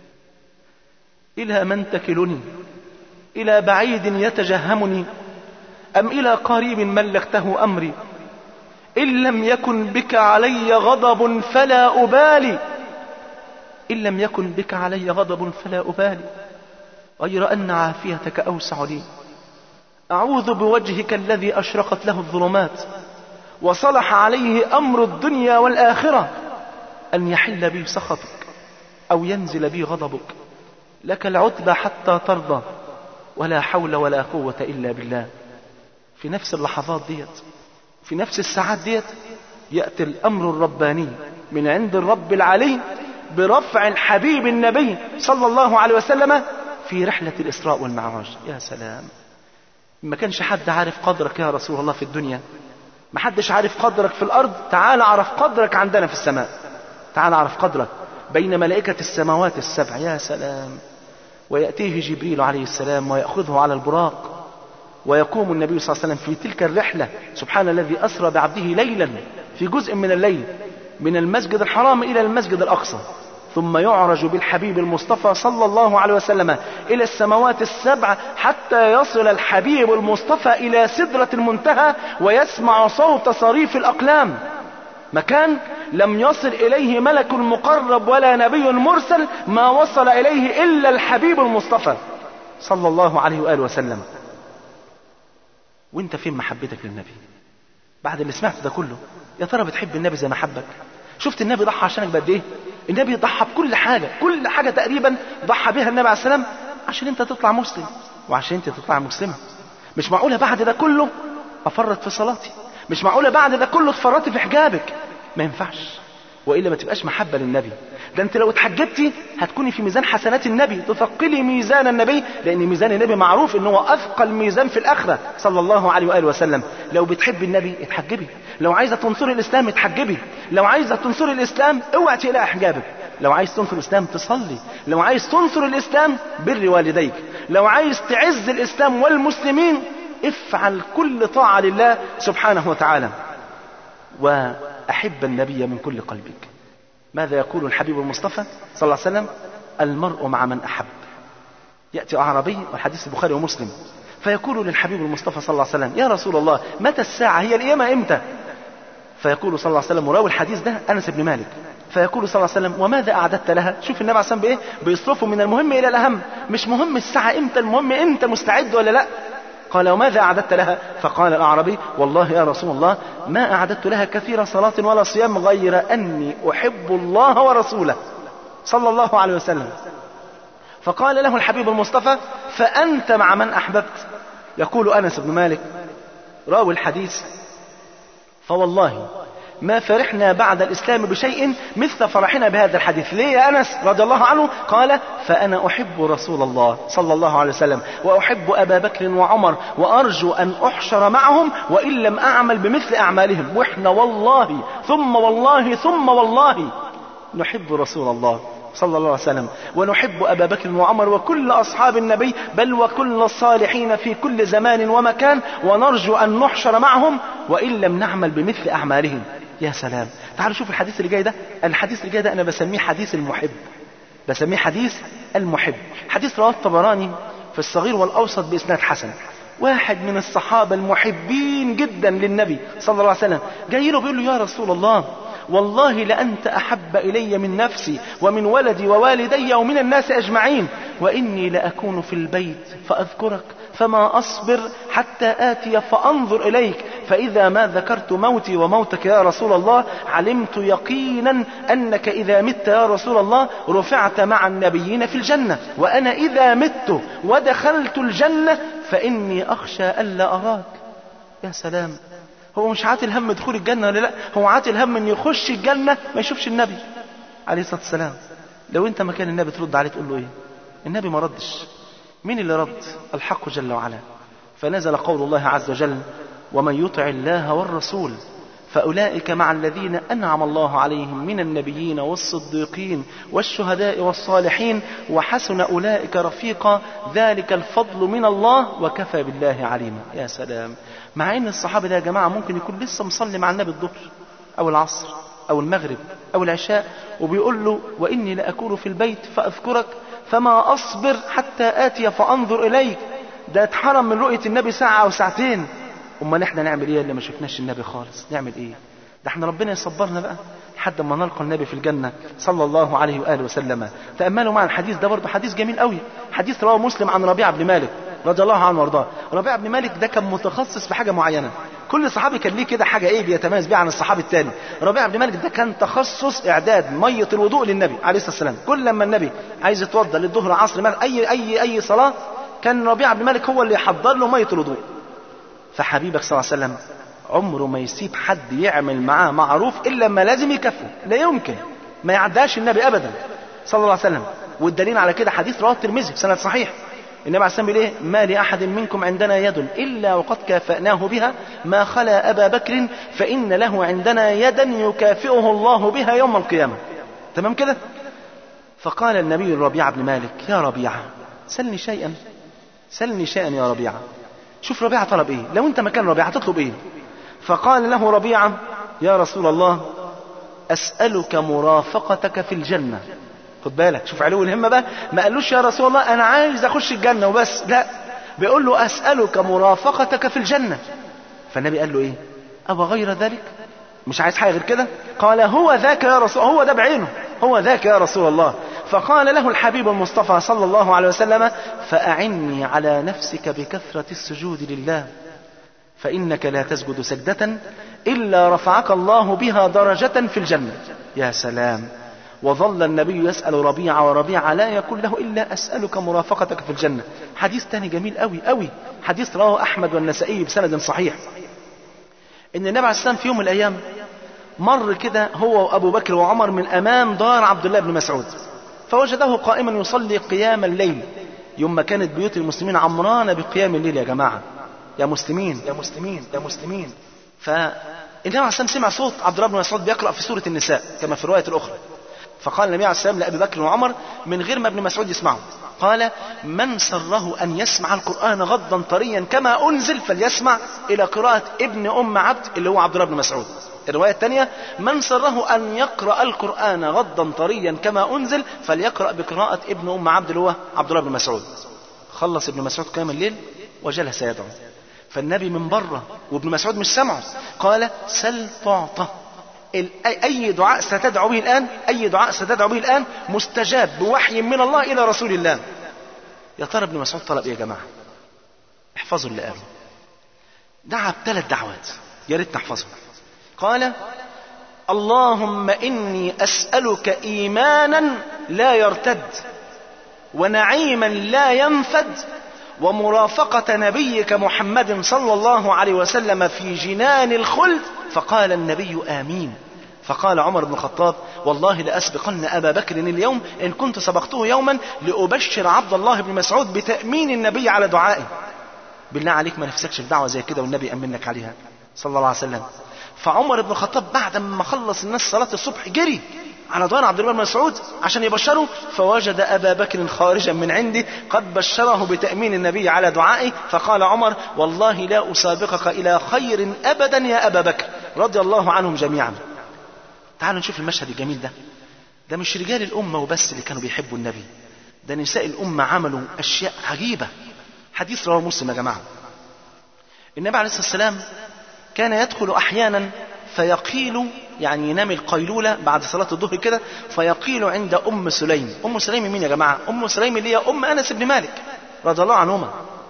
إلى من تكلني؟ إلى بعيد يتجهمني أم إلى قريب ملكته أمري؟ إن لم يكن بك علي غضب فلا أبالي، إن لم يكن بك علي غضب فلا أبالي. غير أن عافيتك أوسع لي. أعوذ بوجهك الذي أشرقت له الظلمات وصلح عليه أمر الدنيا والآخرة أن يحل بي سخطك أو ينزل بي غضبك. لك العتبى حتى ترضى ولا حول ولا قوة إلا بالله. في نفس اللحظات ديت، في نفس الساعات ديت، يأتي الأمر الرباني من عند الرب العلي برفع الحبيب النبي صلى الله عليه وسلم في رحلة الإسراء والمعراج. يا سلام، ما كانش حد عارف قدرك يا رسول الله في الدنيا، ما حدش عارف قدرك في الأرض، تعال عرف قدرك عندنا في السماء، تعال عرف قدرك بين ملائكة السماوات السبع. يا سلام. ويأتيه جبريل عليه السلام ويأخذه على البراق، ويقوم النبي صلى الله عليه وسلم في تلك الرحلة. سبحان الذي أسرى بعبده ليلا في جزء من الليل من المسجد الحرام إلى المسجد الأقصى، ثم يعرج بالحبيب المصطفى صلى الله عليه وسلم إلى السماوات السبع حتى يصل الحبيب المصطفى إلى سدرة المنتهى ويسمع صوت صريف الأقلام، مكان لم يصل إليه ملك مقرب ولا نبي مرسل ما وصل إليه إلا الحبيب المصطفى صلى الله عليه وآله وسلم. وانت فين محبتك للنبي بعد اللي سمعت ده كله؟ يا ترى بتحب النبي زي ما حبك؟ شفت النبي ضحى عشانك بقد ايه؟ النبي ضحى بكل حاجة، كل حاجة تقريبا ضحى بها النبي عليه السلام عشان انت تطلع مسلم وعشان انت تطلع مسلمة. مش معقولة بعد ده كله افرط في صلاتي، مش معقولة بعد ده كله تفرطي في حجابك، ما ينفعش، وإلا ما تبقاش محبة للنبي. ده انت لو اتحجبتي هتكوني في ميزان حسنات النبي، تثقلي ميزان النبي، لأن ميزان النبي معروف ان هو أثقل ميزان في الآخرة صلى الله عليه وآله وسلم. لو بتحب النبي اتحجبي، لو عايزة تنصري الإسلام اتحجبي، لو عايزة تنصري الإسلام اوعي تقلقي حجابك، لو عايز تنصر الإسلام تصلي، لو عايز تنصر الإسلام بر والديك، لو عايز تعز الإسلام والمسلمين افعل كل طاعة لله سبحانه وتعالى. وأحب النبي من كل قلبك. ماذا يقول الحبيب المصطفى صلى الله عليه وسلم؟ المرء مع من أحب. يأتي أعرابي، والحديث البخاري ومسلم، فيقول للحبيب المصطفى صلى الله عليه وسلم: يا رسول الله متى الساعة؟ هي القيامة إمتى؟ فيقول صلى الله عليه وسلم، وراوي الحديث ده أنس بن مالك، فيقول صلى الله عليه وسلم: وماذا أعددت لها؟ شوف النبي عليه الصلاة والسلام بإيه؟ بيصرفه من المهم إلى الأهم، مش مهم الساعة إمتى، المهم أنت مستعد ولا لا. قال: وماذا أعددت لها؟ فقال الأعرابي: والله يا رسول الله ما أعددت لها كثير صلاة ولا صيام غير أني أحب الله ورسوله صلى الله عليه وسلم. فقال له الحبيب المصطفى: فأنت مع من أحببت. يقول أنس بن مالك راوي الحديث: فوالله ما فرحنا بعد الإسلام بشيء مثل فرحنا بهذا الحديث. ليه يا أنس رضي الله عنه؟ قال: فأنا أحب رسول الله صلى الله عليه وسلم، وأحب أبا بكر وعمر، وأرجو أن أحشر معهم وإن لم أعمل بمثل أعمالهم. وإحنا والله ثم والله ثم والله نحب رسول الله صلى الله عليه وسلم، ونحب أبا بكر وعمر وكل أصحاب النبي، بل وكل الصالحين في كل زمان ومكان، ونرجو أن نحشر معهم وإن لم نعمل بمثل أعمالهم. يا سلام. تعالوا شوف الحديث اللي جاي ده. الحديث اللي جاي ده أنا بسميه حديث المحب، بسميه حديث المحب. حديث رواه الطبراني في الصغير والأوسط بإسناد حسن. واحد من الصحابة المحبين جدا للنبي صلى الله عليه وسلم جاي له بيقول له: يا رسول الله والله لأنت أحب إلي من نفسي ومن ولدي ووالدي ومن الناس أجمعين، وإني لأكون في البيت فأذكرك فما أصبر حتى آتي فأنظر إليك، فإذا ما ذكرت موتي وموتك يا رسول الله علمت يقينا أنك إذا مت يا رسول الله رفعت مع النبيين في الجنة، وأنا إذا مت ودخلت الجنة فإني أخشى ألا أراك. يا سلام. هو مش عاتل هم دخول الجنة ولا لا، هو عاتل هم ان يخش الجنة ما يشوفش النبي عليه الصلاة والسلام. لو انت مكان النبي ترد عليه تقول له ايه؟ النبي ما ردش. مين اللي رد؟ الحق جل وعلا. فنزل قول الله عز وجل: ومن يطع الله والرسول فأولئك مع الذين أنعم الله عليهم من النبيين والصديقين والشهداء والصالحين وحسن أولئك رفيقا ذلك الفضل من الله وكفى بالله عليما. يا سلام. مع ان الصحابة ده يا جماعة ممكن يكون لسه مصلي مع النبي الظهر أو العصر أو المغرب أو العشاء، وبيقول له: وإني لأكون في البيت فأذكرك فما أصبر حتى آتي فأنظر إليك. ده اتحرم من رؤية النبي ساعة أو ساعتين. أما نحن نعمل إيه اللي ما شفناش النبي خالص؟ نعمل إيه؟ ده احنا ربنا يصبرنا بقى لحد ما نلقى النبي في الجنة صلى الله عليه وآله وسلم. تأملوا معنا الحديث ده، برضه حديث جميل قوي، حديث رواه مسلم عن ربيعة بن مالك رضي الله عنه وارضاه. ربيعة بن مالك ده كان متخصص في حاجة معينة، كل صحابي كان ليه كده حاجة بيتميز بيها عن الصحابي التاني. ربيعة بن مالك ده كان تخصص إعداد مية الوضوء للنبي عليه الصلاة والسلام. كل لما النبي عايز يتوضأ للظهر عصر أي صلاة، كان ربيعة بن مالك هو اللي يحضر له مية الوضوء. فحبيبك صلى الله عليه وسلم عمره ما يسيب حد يعمل معاه معروف إلا ما لازم يكفه، لا يمكن ما يعداش النبي أبدا صلى الله عليه وسلم. والدليل على كده حديث رواه الترمذي بسند صحيح، النبي عليه الصلاة والسلام بيقول ما لأحد منكم عندنا يد إلا وقد كافأناه بها ما خلا أبا بكر فإن له عندنا يدا يكافئه الله بها يوم القيامة. تمام كده؟ فقال النبي لربيعة بن مالك يا ربيعة سلني شيئا يا ربيعة. شوف ربيعة طلب ايه، لو انت مكان ربيعة تطلب ايه؟ فقال له ربيعة يا رسول الله أسألك مرافقتك في الجنة. خد بالك، شوف علو الهمة بقى، ما قالوش يا رسول الله أنا عايز أخش الجنة وبس، لا، بيقول له أسألك مرافقتك في الجنة. فالنبي قال له إيه؟ أو غير ذلك؟ مش عايز حاجة غير كده؟ قال هو ذاك يا رسول، هو ده بعينه، هو ذاك يا رسول الله. فقال له الحبيب المصطفى صلى الله عليه وسلم فأعني على نفسك بكثرة السجود لله فإنك لا تسجد سجدة إلا رفعك الله بها درجة في الجنة. يا سلام. وظل النبي يسأل ربيعة وربيعة لا يقول له إلا أسألك مرافقتك في الجنة. حديث تاني جميل قوي قوي، حديث رواه أحمد والنسائي بسند صحيح، إن النبي عليه السلام في يوم من الأيام مر كده هو وأبو بكر وعمر من أمام دار عبد الله بن مسعود، فوجده قائما يصلي قيام الليل. يوم ما كانت بيوت المسلمين عمرانة بقيام الليل يا جماعة، يا مسلمين يا مسلمين يا مسلمين. فالنبي عليه السلام سمع صوت عبد الله بن مسعود بيقرأ في سورة النساء كما في الرواية الأخرى. فقال النبي عليه السلام لأبي بكر وعمر من غير ما ابن مسعود يسمعه، قال من سره أن يسمع القرآن غضا طريا كما أنزل فليسمع إلى قراءة ابن أم عبد اللي هو عبد الله بن مسعود. الرواية الثانية من سره أن يقرأ القرآن غضا طريا كما أنزل فليقرأ بقراءة ابن أم عبد اللي هو عبد الله بن مسعود. خلص ابن مسعود قيام الليل وجلس يدعو، فالنبي من بره وابن مسعود مش سمعه، قال سل تعطى، أي دعاء ستدعو به الآن، أي دعاء ستدعو به الآن مستجاب بوحي من الله إلى رسول الله. يا ترى ابن مسعود طلب إيه يا جماعة؟ احفظوا اللي قاله. دعا ب3 دعوات يا ريت نحفظهم. قال اللهم إني أسألك إيمانا لا يرتد ونعيما لا ينفد ومرافقة نبيك محمد صلى الله عليه وسلم في جنان الخلد. فقال النبي آمين. فقال عمر بن الخطاب والله لأسبقن أبا بكر اليوم إن كنت سبقته يوما لأبشر عبد الله بن مسعود بتأمين النبي على دعائي. بالله عليك ما نفسكش في دعوة زي كده والنبي أمنك عليها صلى الله عليه وسلم. فعمر بن الخطاب بعد ما خلص الناس صلاة الصبح جري على دار عبد الله بن مسعود عشان يبشره، فوجد أبا بكر خارجا من عنده قد بشره بتأمين النبي على دعائه. فقال عمر والله لا أسابقك إلى خير أبدا يا أبا بكر رضي الله عنهم جميعا. تعالوا نشوف المشهد الجميل ده. ده مش رجال الأمة وبس اللي كانوا بيحبوا النبي، ده نساء الأمة عملوا أشياء عجيبة. حديث رواه مسلم يا جماعة. النبي عليه الصلاة والسلام كان يدخل أحيانا فيقيل، يعني ينام القيلولة بعد صلاة الظهر كده، فيقيل عند أم سليم. أم سليم مين يا جماعة؟ أم سليم اللي هي أم أنس بن مالك رضي الله عنهما.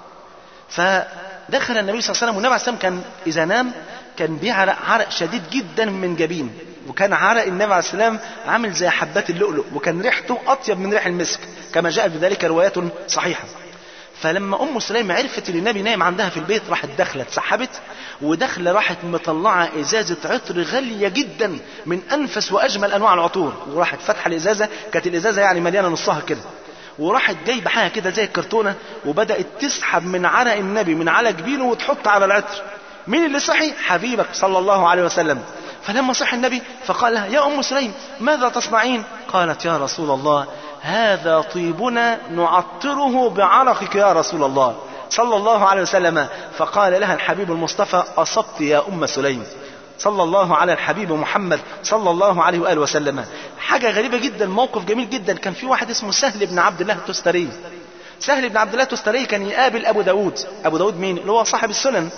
فدخل النبي صلى الله عليه وسلم، والنبي عليه الصلاة والسلام كان إذا نام كان بيعرق عرق شديد جدا من جبين، وكان عرق النبي عليه السلام عامل زي حبات اللؤلؤ، وكان ريحته أطيب من ريح المسك كما جاء بذلك روايات صحيحة. فلما أم سليم عرفت ان النبي نايم عندها في البيت راحت دخلت سحبت ودخل راحت مطلعة إزازة عطر غالية جدا من أنفس وأجمل أنواع العطور، وراحت فتح الإزازة، كانت الإزازة يعني مليانة نصها كده، وراحت جايبة حاجة كده زي الكرتونة وبدأت تسحب من عرق النبي من على جبينه وتحط على العطر. مين اللي صحي؟ حبيبك صلى الله عليه وسلم. فلما صح النبي فقال لها يا أم سليم ماذا تصنعين؟ قالت يا رسول الله هذا طيبنا نعطره بعرقك يا رسول الله صلى الله عليه وسلم. فقال لها الحبيب المصطفى أصبت يا أم سليم صلى الله على الحبيب محمد صلى الله عليه وآله وسلم. حاجة غريبة جدا، موقف جميل جدا. كان في واحد اسمه سهل بن عبد الله التستري. سهل بن عبد الله التستري كان يقابل أبو داود. أبو داود مين؟ اللي هو صاحب السنن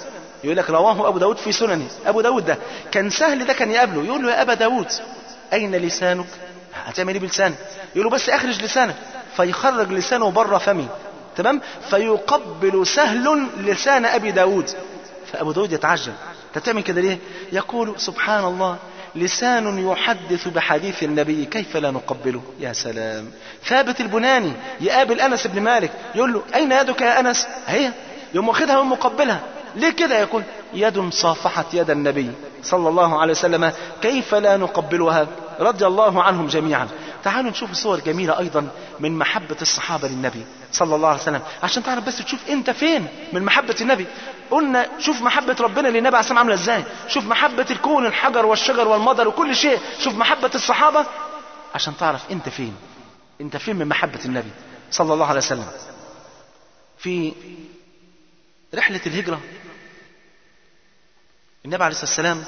يقول لك رواه أبو داود في سننه. أبو داود ده كان سهل، ده كان يقابله يقول له يا أبا داود أين لسانك؟ هتعمل ايه بلسانك؟ يقول له بس اخرج لسانك، فيخرج لسانه بره فمي، تمام، فيقبل سهل لسان أبي داود. فأبو داود يتعجب، انت بتعمل كده ليه؟ يقول سبحان الله، لسان يحدث بحديث النبي كيف لا نقبله. يا سلام. ثابت البناني يقابل أنس بن مالك يقول له أين يدك يا أنس؟ هي يوم واخدها ومقبلها. ليه كده؟ يقول يد صافحت يد النبي صلى الله عليه وسلم كيف لا نقبلها، رضي الله عنهم جميعا. تعالوا نشوف صور جميلة أيضا من محبة الصحابة للنبي صلى الله عليه وسلم، عشان تعرف بس تشوف انت فين من محبة النبي. قلنا شوف محبة ربنا للنبي عليه السلام عاملة ازاي، شوف محبة الكون، الحجر والشجر والمطر وكل شيء، شوف محبة الصحابة عشان تعرف انت فين، انت فين من محبة النبي صلى الله عليه وسلم. في رحلة الهجرة النبي عليه الصلاة والسلام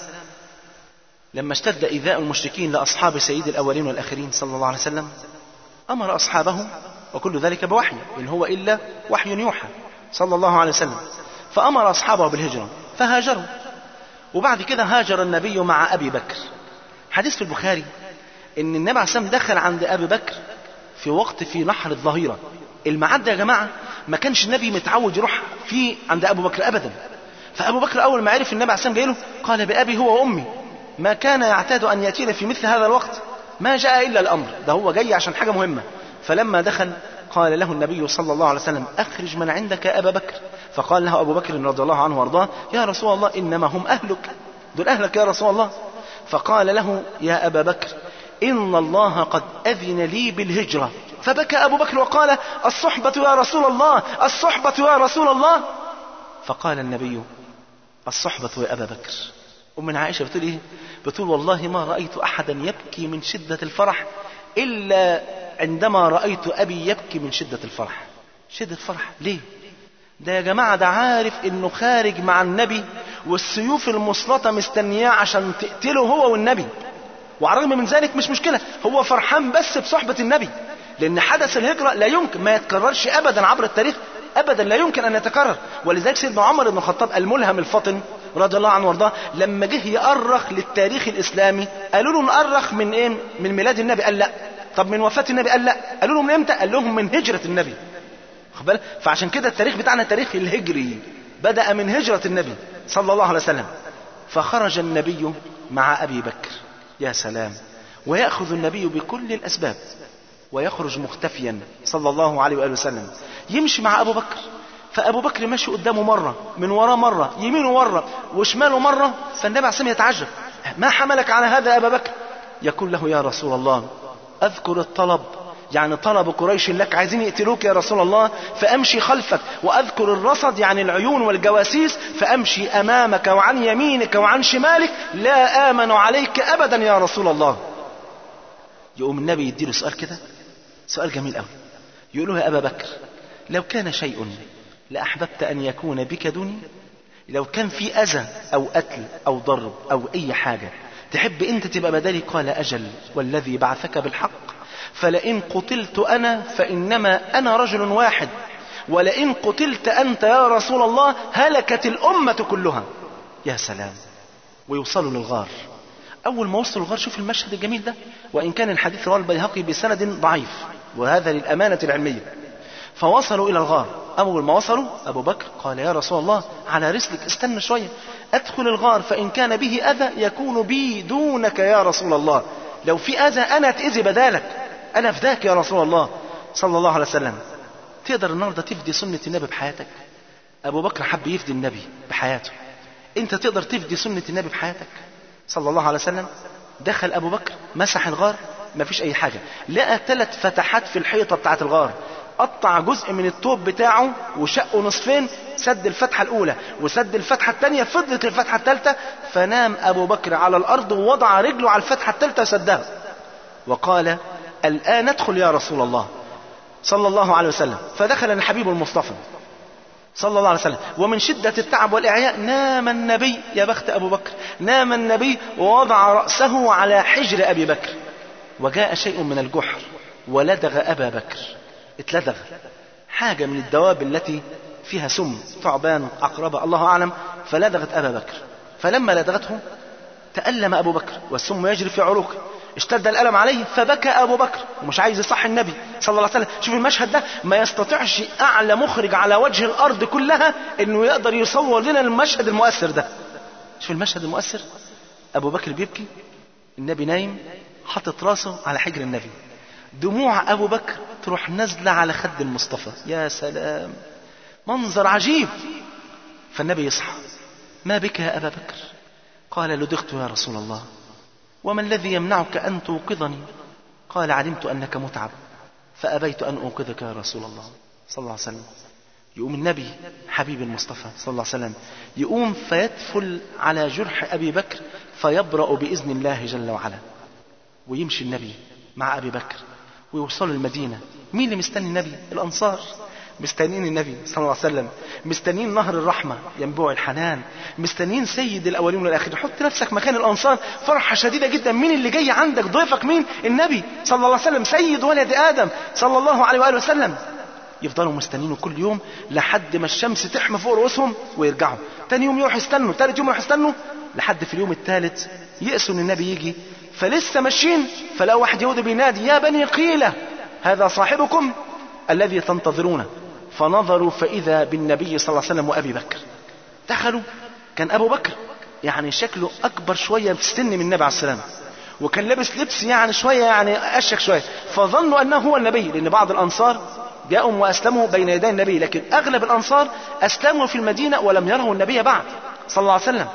لما اشتد إيذاء المشركين لأصحاب سيد الأولين والآخرين صلى الله عليه وسلم أمر أصحابه، وكل ذلك بوحي إن هو إلا وحي يوحى صلى الله عليه وسلم، فأمر أصحابه بالهجرة فهاجروا. وبعد كده هاجر النبي مع أبي بكر. حديث في البخاري إن النبي عليه الصلاة والسلام دخل عند أبي بكر في وقت في نحر الظهيرة. الميعاد ده يا جماعة ما كانش النبي متعود يروح فيه عند أبو بكر أبدا. فأبو بكر أول ما عرف النبي عليه الصلاة والسلام جاي له قال بأبي هو وأمي ما كان يعتاد أن يأتينا في مثل هذا الوقت، ما جاء إلا الأمر، ده هو جاي عشان حاجة مهمة. فلما دخل قال له النبي صلى الله عليه وسلم أخرج من عندك يا أبا بكر. فقال له أبو بكر رضي الله عنه وارضاه يا رسول الله إنما هم أهلك، دول أهلك يا رسول الله. فقال له يا أبا بكر إن الله قد أذن لي بالهجرة. فبكى أبو بكر وقال الصحبة يا رسول الله، الصحبة يا رسول الله. فقال النبي الصحبة يا أبا بكر. أم عائشة بتقول إيه؟ بتقول والله ما رأيت أحدا يبكي من شدة الفرح إلا عندما رأيت أبي يبكي من شدة الفرح. شدة فرح ليه؟ ده يا جماعة ده عارف إنه خارج مع النبي والسيوف المسلطة مستنياه عشان تقتله هو والنبي، وعلى الرغم من ذلك مش مشكلة، هو فرحان بس بصحبة النبي، لأن حدث الهجرة لا يمكن ما يتكررش أبدا عبر التاريخ، أبدا لا يمكن أن يتكرر. ولذلك سيدنا عمر بن الخطاب الملهم الفطن رضي الله عنه وارضاه لما جه يأرخ للتاريخ الإسلامي قالوا له نأرخ من إيه؟ من ميلاد النبي؟ قال لا. طب من وفاة النبي؟ قال لا. قالوا له من إمتى؟ قال لهم من هجرة النبي. فعشان كده التاريخ بتاعنا تاريخ الهجري، بدأ من هجرة النبي صلى الله عليه وسلم. فخرج النبي مع أبي بكر، يا سلام، ويأخذ النبي بكل الأسباب ويخرج مختفيا صلى الله عليه وآله وسلم، يمشي مع أبو بكر. فأبو بكر ماشي قدامه مرة، من وراه مرة، يمينه مرة وشماله مرة. فالنبي عليه الصلاة والسلام يتعجب ما حملك على هذا يا أبا بكر؟ يقول له يا رسول الله أذكر الطلب، يعني طلب قريش لك، عايزين يقتلوك يا رسول الله، فأمشي خلفك، وأذكر الرصد يعني العيون والجواسيس، فأمشي أمامك وعن يمينك وعن شمالك، لا آمن عليك أبدا يا رسول الله. يقوم النبي يديله سؤال كده، سؤال جميل قوي، يقول له يا أبا بكر لو كان شيء لأحببت أن يكون بك دوني، لو كان في أذى أو قتل أو ضرب أو أي حاجة تحب أنت تبقى بدالي؟ قال أجل والذي بعثك بالحق، فلئن قتلت أنا فإنما أنا رجل واحد، ولئن قتلت أنت يا رسول الله هلكت الأمة كلها. يا سلام. ويوصلوا للغار. أول ما وصلوا الغار، شوف المشهد الجميل ده، وإن كان الحديث رواه البيهقي بسند ضعيف، وهذا للأمانة العلمية. فوصلوا إلى الغار. أول ما وصلوا أبو بكر قال يا رسول الله على رسلك، استنى شوية، أدخل الغار فإن كان به أذى يكون بي دونك يا رسول الله، لو في أذى أنا أتأذي بدالك، أنا فداك يا رسول الله صلى الله عليه وسلم. تقدر النهارده تفدي سنة النبي بحياتك؟ أبو بكر حب يفدي النبي بحياته، أنت تقدر تفدي سنة النبي بحياتك صلى الله عليه وسلم؟ دخل أبو بكر مسح الغار، ما فيش أي حاجة، لقى 3 فتحات في الحيطة بتاعت الغار، قطع جزء من التوب بتاعه وشقه نصفين، سد الفتحة الأولى وسد الفتحة الثانية، فضلت الفتحة الثالثة، فنام أبو بكر على الأرض ووضع رجله على الفتحة الثالثة وسدها، وقال الآن ندخل يا رسول الله صلى الله عليه وسلم. فدخل الحبيب المصطفى صلى الله عليه وسلم، ومن شدة التعب والإعياء نام النبي، يا بخت أبو بكر، نام النبي ووضع رأسه على حجر أبي بكر، وجاء شيء من الجحر ولدغ أبا بكر، اتلدغ حاجة من الدواب التي فيها سم، ثعبان، عقربة، الله أعلم، فلدغت أبا بكر. فلما لدغته تألم أبو بكر والسم يجري في عروقه، اشتد الألم عليه فبكى أبو بكر ومش عايز يصحي النبي صلى الله عليه وسلم. شوف المشهد ده، ما يستطيعش أعلى مخرج على وجه الأرض كلها إنه يقدر يصور لنا المشهد المؤثر ده. شوف المشهد المؤثر، أبو بكر بيبكي، النبي نايم حطت راسه على حجر النبي، دموع أبو بكر تروح نزلة على خد المصطفى. يا سلام، منظر عجيب. فالنبي يصحى، ما بك يا أبا بكر؟ قال لدغت يا رسول الله. وما الذي يمنعك أن توقظني؟ قال علمت أنك متعب فأبيت أن أوقظك يا رسول الله صلى الله عليه وسلم. يقوم النبي حبيب المصطفى صلى الله عليه وسلم يقوم فيدفل على جرح أبي بكر فيبرأ بإذن الله جل وعلا، ويمشي النبي مع أبي بكر ويوصلوا المدينة. مين اللي مستني النبي؟ الأنصار مستنين النبي صلى الله عليه وسلم، مستنين نهر الرحمة ينبوع الحنان، مستنين سيد الأولين والآخرين. حط نفسك مكان الأنصار، فرحة شديدة جدا. مين اللي جاي عندك؟ ضيفك مين؟ النبي صلى الله عليه وسلم، سيد ولد آدم صلى الله عليه وآله وسلم. يفضلوا مستنينه كل يوم لحد ما الشمس تحمى فوق رؤوسهم ويرجعوا. تاني يوم يروح يستنوا، تالت يوم يروح يستنوا، لحد في اليوم الثالث يأسوا ان النبي يجي. فلسه ماشيين فلقوا واحد يهودي بينادي يا بني قيلة هذا صاحبكم الذي تنتظرونه. فنظروا فإذا بالنبي صلى الله عليه وسلم وأبي بكر. دخلوا، كان أبو بكر يعني شكله أكبر شوية في السن من النبي عليه السلام، وكان لابس لبس يعني شوية يعني أشك شوية، فظنوا أنه هو النبي، لأن بعض الأنصار جاءوا وأسلموا بين يدي النبي، لكن أغلب الأنصار أسلموا في المدينة ولم يروا النبي بعد صلى الله عليه وسلم.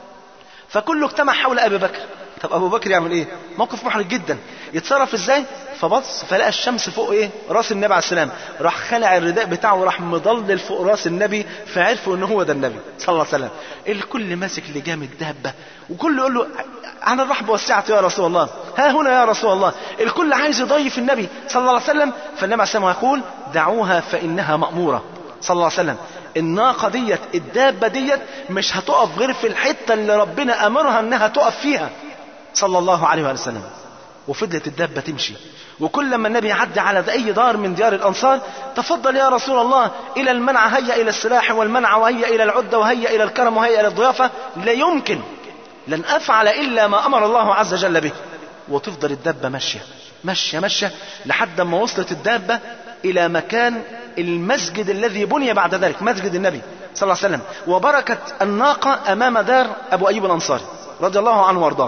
فكله اجتمع حول أبي بكر. طب أبو بكر يعمل إيه؟ موقف محرج جدا، يتصرف إزاي؟ فبص فلقى الشمس فوق إيه؟ راس النبي عليه السلام، راح خلع الرداء بتاعه وراح مضلل فوق راس النبي، فعرفوا إنه هو ده النبي صلى الله عليه وسلم. الكل ماسك لجام الدابة، وكل يقول له عن الرحب والسعة يا رسول الله، ها هنا يا رسول الله. الكل عايز يضيف النبي صلى الله عليه وسلم. فالنبي عليه السلام يقول دعوها فإنها مأمورة صلى الله عليه وسلم. الناقة ديت، الدابة ديت مش هتقف غير في الحتة اللي ربنا أمرها انها تقف فيها صلى الله عليه وسلم. وفضلت الدابة تمشي، وكل لما النبي يعدي على أي دار من ديار الأنصار تفضل يا رسول الله إلى المنع، هيا إلى السلاح والمنع، وهيا إلى العدة، وهيا إلى الكرم، وهيا إلى الضيافة. لا يمكن، لن أفعل إلا ما أمر الله عز وجل به. وتفضل الدابة ماشية ماشية ماشية لحد ما وصلت الدابة إلى مكان المسجد الذي بني بعد ذلك، مسجد النبي صلى الله عليه وسلم. وبركت الناقة أمام دار أبو أيوب الأنصاري رضي الله عنه وارضاه.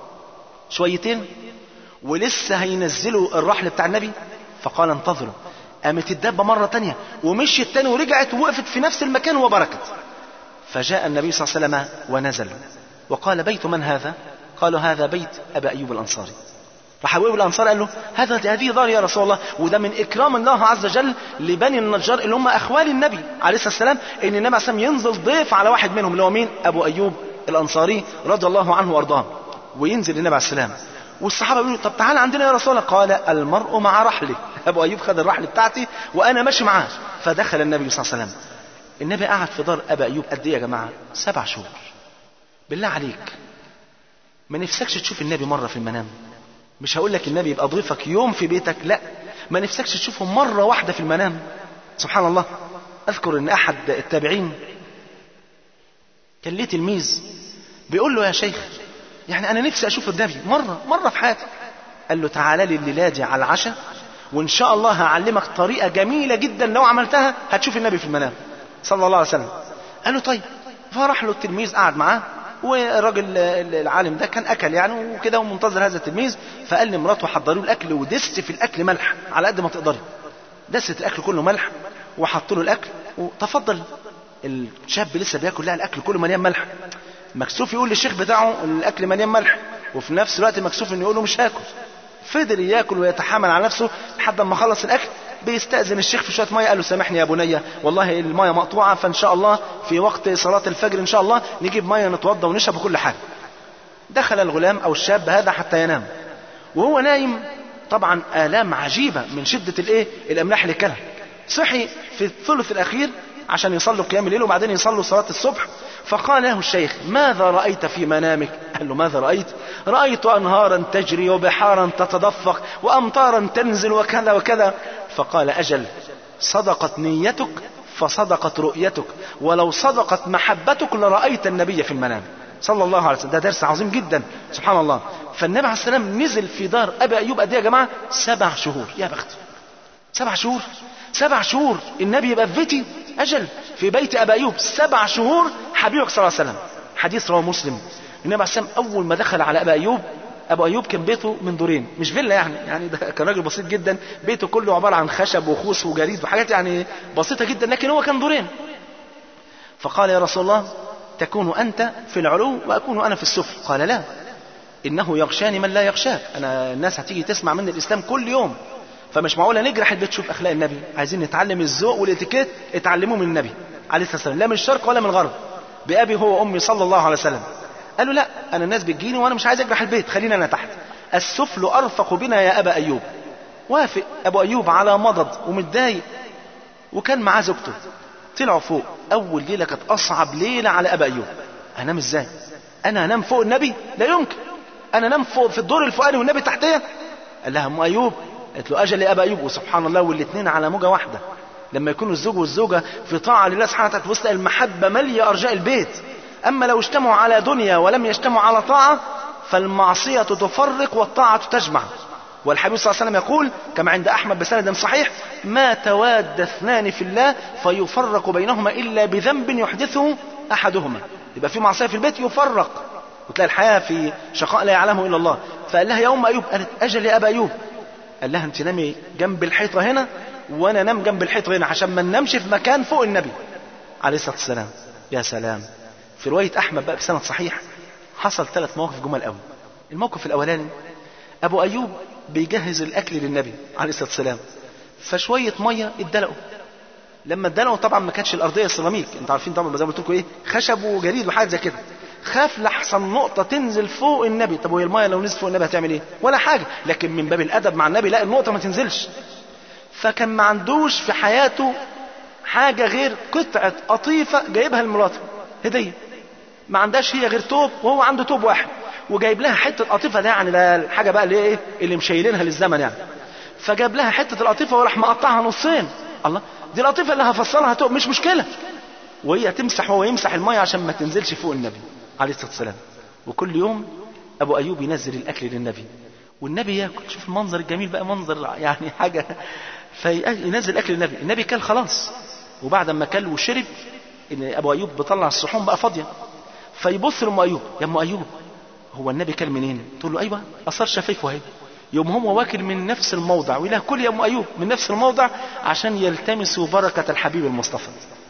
شويتين ولسه هينزلوا الرحل بتاع النبي، فقال انتظروا. قامت الدابة مرة تانية ومشيت تاني ورجعت ووقفت في نفس المكان وبركت. فجاء النبي صلى الله عليه وسلم ونزل وقال بيت من هذا؟ قالوا هذا بيت أبا أيوب الأنصاري. راح أبو أيوب الأنصاري قال له هذه دار يا رسول الله. وده من إكرام الله عز وجل لبني النجار اللي هم أخوال النبي عليه الصلاة والسلام، إن النبي عليه الصلاة والسلام ينزل ضيف على واحد منهم اللي هو مين؟ أبو أيوب الأنصاري رضي الله عنه وارضاه. وينزل النبي عليه السلام والصحابة يقولوا طب تعال عندنا يا رسول الله. قال المرء مع رحله. أبو أيوب خد الرحل بتاعتي وأنا ماشي معاه. فدخل النبي صلى الله عليه وسلم. النبي قعد في دار أبا أيوب قد إيه يا جماعة؟ 7 شهور. بالله عليك ما نفسكش تشوف النبي مرة في المنام؟ مش هقول لك النبي يبقى ضيفك يوم في بيتك، لا، ما نفسكش تشوفه مرة واحدة في المنام؟ سبحان الله. أذكر أن أحد التابعين كان ليه تلميذ بيقول له يا شيخ يعني أنا نفسي أشوف النبي مرة في حياتي. قال له تعالى لي الليلة دي على العشاء وإن شاء الله هعلمك طريقة جميلة جدا لو عملتها هتشوف النبي في المنام صلى الله عليه وسلم. قال له طيب. فراح له التلميذ قعد معاه، والراجل العالم ده كان أكل يعني وكده ومنتظر هذا التلميذ. فقال لمراته حضروا الأكل ودست في الأكل ملح على قد ما تقدري. دست الأكل كله ملح وحط له الأكل وتفضل. الشاب لسه بياكل، لا الأكل كله مليان ملح. مكسوف يقول للشيخ بتاعه الأكل مليان ملح، وفي نفس الوقت مكسوف انه يقول له مش هاكل. فضل ياكل ويتحامل على نفسه لحد ما خلص الأكل. بيستأذن الشيخ في شوية مية. قال له سامحني يا بني والله المية مقطوعة، فإن شاء الله في وقت صلاة الفجر إن شاء الله نجيب مية نتوضى ونشرب كل حاجة. دخل الغلام أو الشاب هذا حتى ينام، وهو نايم طبعا آلام عجيبة من شدة الأملاح اللي كلها. صحي في الثلث الأخير عشان يصلوا قيام الليل وبعدين يصلوا صلاة الصبح. فقال له الشيخ ماذا رأيت في منامك؟ قال له ماذا رأيت؟ رأيت أنهارا تجري وبحارا تتدفق وأمطارا تنزل وكذا وكذا. فقال أجل صدقت نيتك فصدقت رؤيتك، ولو صدقت محبتك لرأيت النبي في المنام صلى الله عليه وسلم. ده درس عظيم جدا سبحان الله. فالنبي عليه السلام نزل في دار أبي أيوب قد ايه يا جماعة؟ 7 شهور. يا بخت 7 شهور، 7 شهور النبي يبقى في بيتي، أجل في بيت أبي أيوب 7 شهور حبيبك صلى الله عليه وسلم. حديث رواه مسلم. النبي عليه السلام أول ما دخل على أبي أيوب، أبو أيوب كان بيته من دورين، مش فيلا يعني ده كان راجل بسيط جدا، بيته كله عبارة عن خشب وخوص وجريد وحاجات يعني بسيطة جدا، لكن هو كان دورين. فقال يا رسول الله تكون أنت في العلو وأكون أنا في السفل؟ قال لا، إنه يغشاني من لا يغشاك. أنا الناس هتيجي تسمع مني الإسلام كل يوم، فمش معقولة نجرح البيت. شوف أخلاق النبي، عايزين نتعلم الذوق والاتيكيت، اتعلموه من النبي عليه الصلاة والسلام، لا من الشرق ولا من الغرب، بأبي هو أمي صلى الله عليه وسلم. قالوا لا، أنا الناس بتجيني وأنا مش عايز أجرح البيت، خلينا أنا تحت. السفل أرفق بنا يا أبا أيوب. وافق أبو أيوب على مضض ومتضايق، وكان معاه زوجته. طلعوا فوق. أول ليلة كانت أصعب ليلة على أبا أيوب. أنام إزاي؟ أنا أنام فوق النبي؟ لا يمكن. أنا أنام فوق في الدور الفوقاني والنبي تحتية؟ قال لها أم أيوب. قالت له أجل يا أبا أيوب. وسبحان الله، والاثنين على موجة واحدة. لما يكونوا الزوج والزوجة في طاعة لله سبحانه وتعالى وسط المحبة مالية أرجاء البيت. أما لو اجتمعوا على دنيا ولم يجتمعوا على طاعة فالمعصية تفرق والطاعة تجمع. والحبيب صلى الله عليه وسلم يقول كما عند أحمد بسند صحيح: ما تواد اثنان في الله فيفرق بينهما إلا بذنب يحدثه أحدهما. يبقى في معصية في البيت يفرق، وتلاقي الحياة في شقاء لا يعلمه إلا الله. فقال لها يا أم أيوب. قالت أجل يا أبا أيوب. قال لها أنت نامي جنب الحيطة هنا وأنا نام جنب الحيطة هنا، عشان ما ننامش في مكان فوق النبي عليه الصلاة والسلام. يا سلام. في رواية أحمد بقى بسند صحيح حصل 3 مواقف جمال قوي. الموقف الأولاني، أبو أيوب بيجهز الأكل للنبي عليه الصلاة والسلام، فشوية مية اتدلقوا. لما اتدلقوا طبعا ما كانتش الأرضية سيراميك، انتوا عارفين طبعا زي ما قلت لكم ايه، خشب وجريد وحاجة زي كده. خاف لحسن نقطة تنزل فوق النبي. طب وهي المية لو نزلت فوق النبي هتعمل ايه؟ ولا حاجة، لكن من باب الأدب مع النبي لا، النقطة ما تنزلش. فكان ما عندوش في حياته حاجة غير قطعة قطيفة جايبها لمراته هدية. ما عندهاش هي غير توب، وهو عنده توب واحد، وجايب لها حتة قطيفة. ده يعني ده الحاجة بقى اللي ايه اللي مشيلينها للزمن يعني. فجاب لها حتة القطيفة وراح مقطعها نصين. الله، دي القطيفة اللي هفصلها توب، مش مشكلة. وهي تمسح وهو يمسح المية عشان ما تنزلش فوق النبي عليه الصلاة والسلام. وكل يوم أبو أيوب ينزل الأكل للنبي والنبي ياكل. شوف المنظر الجميل بقى، منظر يعني حاجة. فينزل أكل للنبي، النبي كل خلاص، وبعد ما كل وشرب إن أبو أيوب بيطلع الصحون بقى فاضية. فيبص لأم أيوب: يا أم أيوب، هو النبي كل منين؟ تقول له أيوة، أثر شفيفه اهي. يوم هو واكل من نفس الموضع، ويقول لها كل يا أم أيوب من نفس الموضع، عشان يلتمسوا بركة الحبيب المصطفى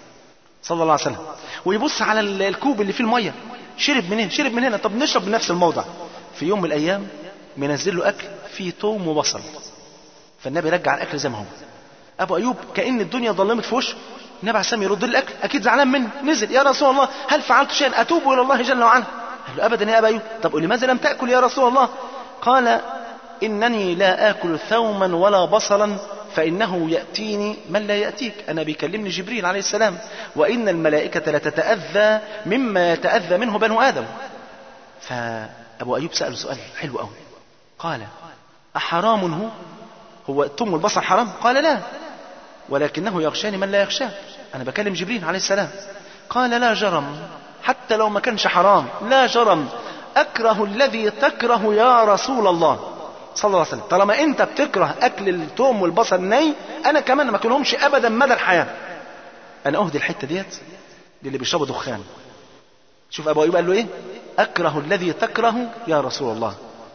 صلى الله عليه وسلم. ويبص على الكوب اللي فيه المية، شرب منين؟ شرب من هنا. طب نشرب من نفس الموضع. في يوم من الأيام منزل له أكل فيه توم وبصل، فالنبي رجع الأكل زي ما هو. أبو أيوب كأن الدنيا ظلمت في وشه. النبي عليه السلام يرد الأكل، أكيد زعلان منه. نزل: يا رسول الله هل فعلت شيئا أتوب إلى الله جل وعلا؟ قال له: أبدا يا أبا أيوب. طب قل لماذا لم تأكل يا رسول الله؟ قال: إنني لا آكل ثوما ولا بصلا، فإنه يأتيني من لا يأتيك. أنا بيكلمني جبريل عليه السلام، وإن الملائكة لتتأذى مما يتأذى منه بنو آدم. فأبو أيوب سأله سؤال حلو قوي. قال: أحرام هو الثوم والبصل حرام؟ قال: لا، ولكنه يغشاني من لا يغشاه. أنا بكلم جبريل عليه السلام. قال: لا جرم، حتى لو ما كانش حرام لا جرم، أكره الذي تكره يا رسول الله صلى الله عليه وسلم. طالما أنت بتكره أكل الثوم والبصل ني، أنا كمان ما أكلهمش أبدا مدى الحياة. أنا أهدي الحتة ديت للي بيشربوا دخان. شوف أبو أيوب قال له إيه: أكره الذي تكره يا رسول الله.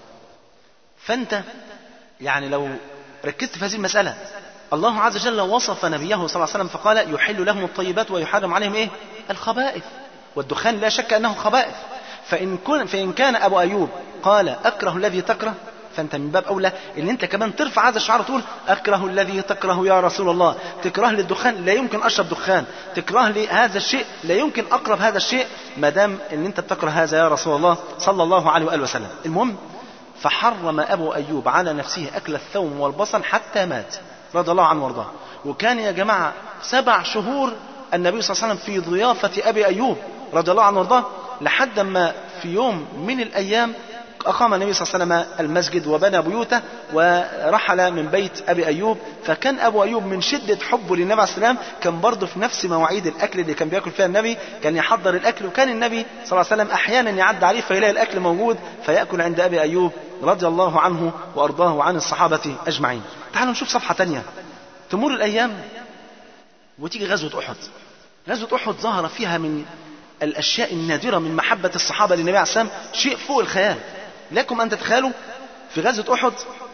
فأنت يعني لو ركزت في هذه المسألة، الله عز وجل وصف نبيه صلى الله عليه وسلم فقال: يحل لهم الطيبات ويحرم عليهم إيه؟ الخبائث. والدخان لا شك أنه خبائث. فإن كان أبو أيوب قال أكره الذي تكره، فأنت من باب أولى إن أنت كمان ترفع هذا الشعار تقول: أكره الذي تكره يا رسول الله. تكره لي الدخان، لا يمكن أشرب دخان. تكره لي هذا الشيء، لا يمكن أقرب هذا الشيء، ما دام إن أنت بتكره هذا يا رسول الله صلى الله عليه وآله وسلم. المهم، فحرم أبو أيوب على نفسه أكل الثوم والبصل حتى مات رضي الله عنه وارضاه. وكان يا جماعة 7 شهور النبي صلى الله عليه وسلم في ضيافة أبي أيوب رضي الله عنه وارضاه، لحد ما في يوم من الأيام أقام النبي صلى الله عليه وسلم المسجد وبنى بيوته ورحل من بيت أبي أيوب. فكان أبو أيوب من شدة حبه للنبي عليه السلام كان برضه في نفس مواعيد الأكل اللي كان بيأكل فيها النبي كان يحضر الأكل، وكان النبي صلى الله عليه وسلم أحيانا يعدي عليه فيلاقي الأكل موجود فيأكل عند أبي أيوب رضي الله عنه وأرضاه وعن الصحابة أجمعين. تعالوا نشوف صفحة تانية. تمر الأيام وتيجي غزوة أحد. غزوة أحد ظهر فيها من الأشياء النادرة من محبة الصحابة للنبي عليه السلام شيء فوق الخيال. لكم أن تتخيلوا في غزوة أحد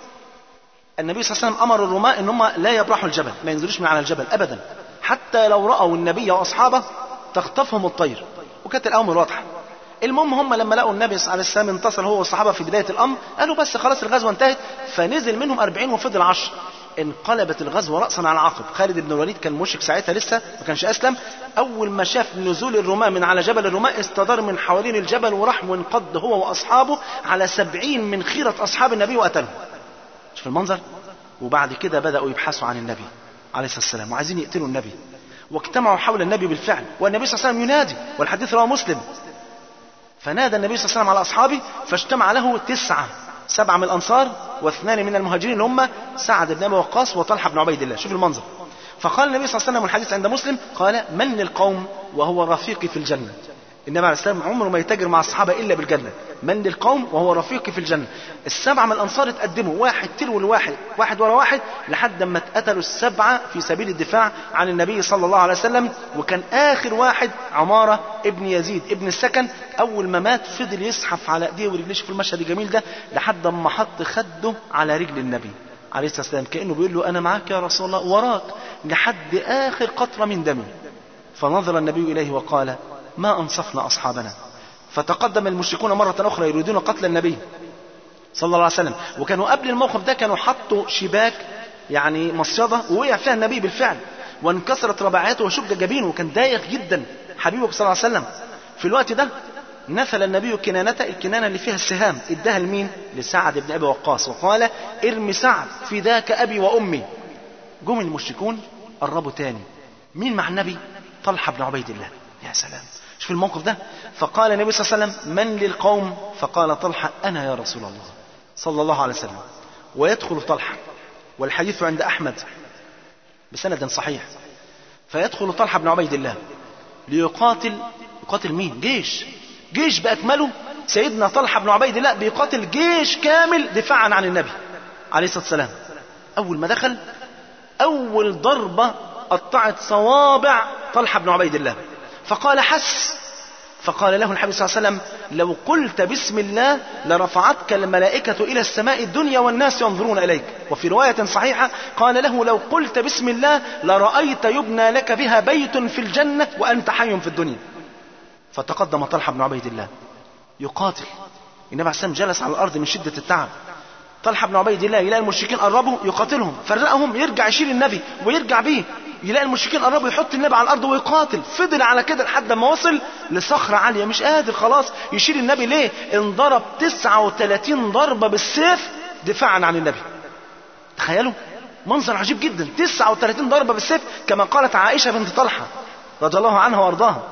النبي صلى الله عليه وسلم أمر الرماة إن هم لا يبرحوا الجبل، ما ينزلوش من على الجبل أبدا، حتى لو رأوا النبي وأصحابه تخطفهم الطير، وكانت الأمر واضحة. المهم هم لما لقوا النبي عليه السلام انتصر هو والصحابة في بداية الأمر قالوا بس خلاص الغزوة انتهت، فنزل منهم 40 وفضل 10. انقلبت الغزوة رأسا على عقب. خالد بن الوليد كان مشرك ساعتها لسه ما كانش أسلم، أول ما شاف نزول الرماة من على جبل الرماة استدار من حوالين الجبل وراح وانقض هو وأصحابه على 70 من خيرة أصحاب النبي وقتلهم. شوف المنظر. وبعد كده بدأوا يبحثوا عن النبي عليه الصلاة والسلام وعايزين يقتلوا النبي، واجتمعوا حول النبي بالفعل، والنبي صلى الله عليه وسلم ينادي، والحديث رواه مسلم. فنادى النبي صلى الله عليه وسلم على أصحابه فاجتمع له 7 من الأنصار و2 من المهاجرين اللي هم سعد بن أبي وقاص وطلحة بن عبيد الله. شوف المنظر. فقال النبي صلى الله عليه وسلم والحديث عند مسلم قال من للقوم وهو رفيقي في الجنة. النبي عليه السلام عمره ما يتاجر مع الصحابة إلا بالجنة. من للقوم وهو رفيقي في الجنة. 7 من الأنصار اتقدموا واحد تلو الواحد واحد ورا واحد لحد ما اتقتلوا 7 في سبيل الدفاع عن النبي صلى الله عليه وسلم. وكان آخر واحد عمارة ابن يزيد ابن السكن. أول ما مات فضل يزحف على ايديه ورجليه في المشهد الجميل ده لحد ما حط خده على رجل النبي عليه الصلاة والسلام كأنه بيقول له أنا معاك يا رسول الله وراك لحد آخر قطرة من دمه. فنظر النبي إليه وقال ما أنصفنا أصحابنا. فتقدم المشركون مرة أخرى يريدون قتل النبي صلى الله عليه وسلم، وكانوا قبل الموقف ده كانوا حطوا شباك يعني مصيدة ووقع فيها النبي بالفعل وانكسرت رباعاته وشج جبينه وكان دايخ جدا حبيبه صلى الله عليه وسلم. في الوقت ده نثل النبي كنانته، الكنانة اللي فيها السهام، اداها لمين؟ لسعد بن أبي وقاص وقال ارمي سعد فداك أبي وأمي. جم المشركون قربوا تاني. مين مع النبي؟ طلحة بن عبيد الله. يا سلام شوف الموقف ده. فقال النبي صلى الله عليه وسلم من للقوم؟ فقال طلحة أنا يا رسول الله صلى الله عليه وسلم. ويدخل طلحة والحديث عند أحمد بسند صحيح. فيدخل طلحة بن عبيد الله ليقاتل. يقاتل مين؟ جيش بأكمله. سيدنا طلحة بن عبيد الله بيقاتل جيش كامل دفاعا عن النبي عليه الصلاة والسلام. أول ما دخل أول ضربة قطعت صوابع طلحة بن عبيد الله فقال حس. فقال له النبي صلى الله عليه وسلم لو قلت بسم الله لرفعتك الملائكة إلى السماء الدنيا والناس ينظرون إليك. وفي رواية صحيحة قال له لو قلت بسم الله لرأيت يبنى لك بها بيت في الجنة وأنت حي في الدنيا. فتقدم طلحة بن عبيد الله يقاتل. النبي عليه السلام جلس على الأرض من شدة التعب. طلحة بن عبيد الله يلاقي المشركين قربوا يقاتلهم، فرقهم يرجع يشيل النبي ويرجع بيه. يلاقي المشركين قربوا يحط النبي على الأرض ويقاتل. فضل على كده لحد ما وصل لصخرة عالية مش قادر خلاص يشيل النبي. ليه؟ انضرب 39 ضربة بالسيف دفاعا عن النبي. تخيلوا منظر عجيب جدا، 39 ضربة بالسيف كما قالت عائشة بنت طلحة رضي الله عنها وارضاها.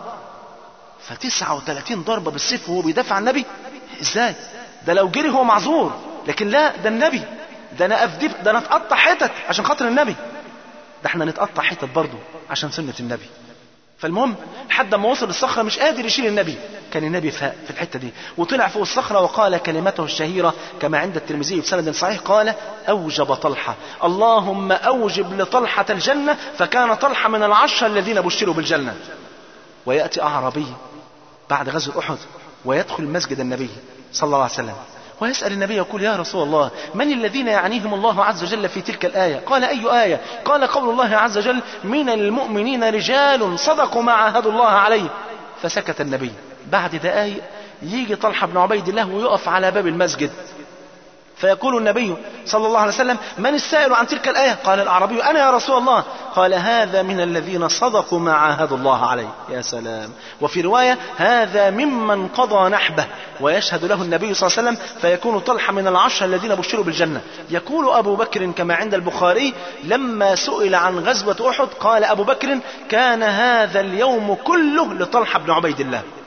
ف39 ضربة بالسيف وهو بيدافع عن النبي. ازاي؟ ده لو جري هو معذور، لكن لا ده النبي، ده انا افدي، ده انا اتقطع حتت عشان خاطر النبي، ده احنا نتقطع حتت برضه عشان سنة النبي. فالمهم لحد ما وصل الصخرة مش قادر يشيل النبي. كان النبي فاق في الحتة دي وطلع فوق الصخرة وقال كلمته الشهيرة كما عند الترمذي بسند صحيح قال أوجب طلحة اللهم أوجب لطلحة الجنة فكان طلحة من 10 الذين بشروا بالجنة. ويأتي أعرابي بعد غزوة أحد ويدخل مسجد النبي صلى الله عليه وسلم ويسأل النبي يقول يا رسول الله من الذين يعنيهم الله عز وجل في تلك الآية؟ قال أي آية؟ قال قول الله عز وجل من المؤمنين رجال صدقوا ما عاهدوا الله عليه. فسكت النبي. بعد دقائق يجي طلحة بن عبيد الله ويقف على باب المسجد فيقول النبي صلى الله عليه وسلم من السائل عن تلك الآية؟ قال الأعرابي أنا يا رسول الله. قال هذا من الذين صدقوا ما عاهدوا الله عليه. يا سلام. وفي رواية هذا ممن قضى نحبه. ويشهد له النبي صلى الله عليه وسلم فيكون طلحة من 10 الذين بشروا بالجنة. يقول أبو بكر كما عند البخاري لما سئل عن غزوة أحد قال أبو بكر كان هذا اليوم كله لطلحة بن عبيد الله.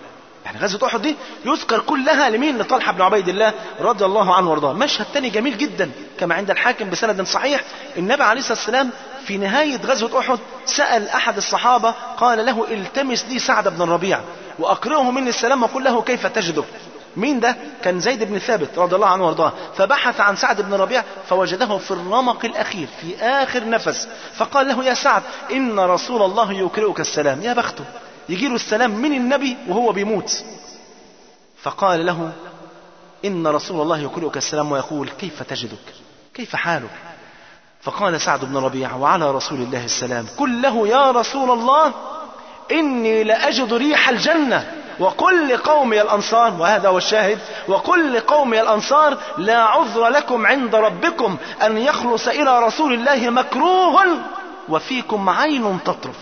يعني غزوة أحد دي يذكر كلها لمين؟ لطلحة بن عبيد الله رضي الله عنه وارضاه. مشهد تاني جميل جدا كما عند الحاكم بسند صحيح، النبي عليه الصلاة والسلام في نهاية غزوة أحد سأل أحد الصحابة قال له التمس لي سعد بن الربيع وأقرئه مني السلام وقل له كيف تجدك. مين ده؟ كان زيد بن ثابت رضي الله عنه وارضاه. فبحث عن سعد بن الربيع فوجده في الرمق الأخير في آخر نفس، فقال له يا سعد إن رسول الله يقرئك السلام. يا بخته يجيله السلام من النبي وهو بيموت. فقال له إن رسول الله يقرئك السلام ويقول كيف تجدك، كيف حالك؟ فقال سعد بن ربيع وعلى رسول الله السلام قل له يا رسول الله إني لأجد ريح الجنة وكل قومي الأنصار، وهذا هو الشاهد، وكل قومي الأنصار لا عذر لكم عند ربكم أن يخلص إلى رسول الله مكروه وفيكم عين تطرف.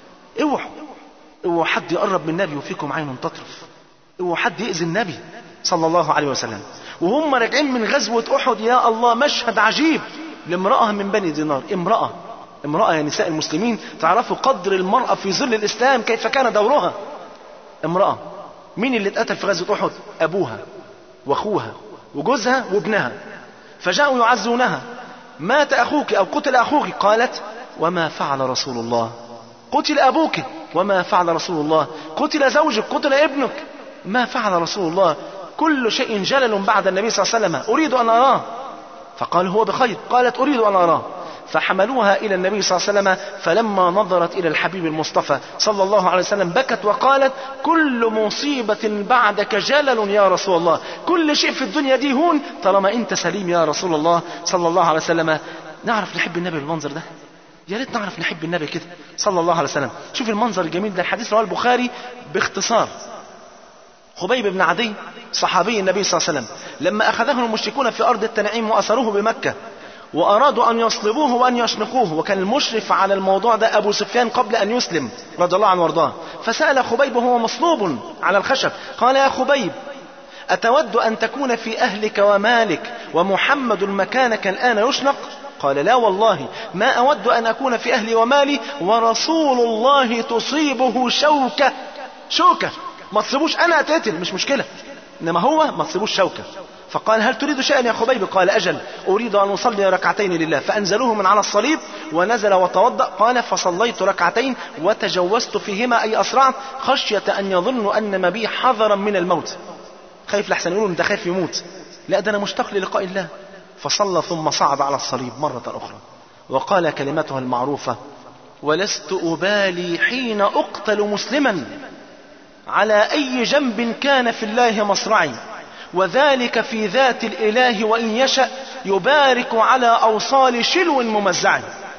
اوعوا حد يقرب من النبي وفيكم عين تطرف، اوعوا حد يأذي النبي صلى الله عليه وسلم. وهم راجعين من غزوة أحد يا الله مشهد عجيب لامرأة من بني دينار، امرأة يا نساء المسلمين تعرفوا قدر المرأة في ظل الإسلام كيف كان دورها. امرأة مين اللي اتقتل في غزوة أحد؟ أبوها وأخوها وجوزها وابنها، فجاءوا يعزونها مات أخوك أو قتل أخوك، قالت وما فعل رسول الله؟ قتل أبوك وما فعل رسول الله؟ قتل زوجك قتل ابنك ما فعل رسول الله؟ كل شيء جلل بعد النبي صلى الله عليه وسلم أريد أن أراه. فقال هو بخير، قالت أريد أن أراه. فحملوها إلى النبي صلى الله عليه وسلم، فلما نظرت إلى الحبيب المصطفى صلى الله عليه وسلم بكت وقالت كل مصيبة بعدك جلل يا رسول الله، كل شيء في الدنيا دي هون طالما أنت سليم يا رسول الله صلى الله عليه وسلم. نعرف نحب النبي بالمنظر ده؟ يا ريت نعرف نحب النبي كده صلى الله عليه وسلم. شوف المنظر الجميل ده، الحديث رواه البخاري باختصار. خبيب بن عدي صحابي النبي صلى الله عليه وسلم لما أخذه المشركون في أرض التنعيم وأسروه بمكة وأرادوا أن يصلبوه وأن يشنقوه، وكان المشرف على الموضوع ده أبو سفيان قبل أن يسلم رضي الله عنه وارضاه. فسأل خبيب وهو مصلوب على الخشب قال يا خبيب أتود أن تكون في أهلك ومالك ومحمد مكانك الآن يشنق؟ قال لا والله ما أود أن أكون في أهلي ومالي ورسول الله تصيبه شوكة ما تصيبوش أنا أتقتل مش مشكلة، إنما هو ما تصيبوش شوكة. فقال هل تريد شيئا يا خبيب؟ قال أجل أريد أن أصلي ركعتين لله. فأنزلوه من على الصليب ونزل وتوضأ. قال فصليت ركعتين وتجوزت فيهما أي أسرعت خشية أن يظنوا أن ما بي حذرا من الموت، خايف لحسن يقولوا أنت خايف يموت، لا ده أنا مشتاق للقاء الله. فصلى ثم صعد على الصليب مرة أخرى وقال كلمته المعروفة ولست أبالي حين أقتل مسلما على أي جنب كان في الله مصرعي وذلك في ذات الإله وإن يشأ يبارك على أوصال شلو ممزع.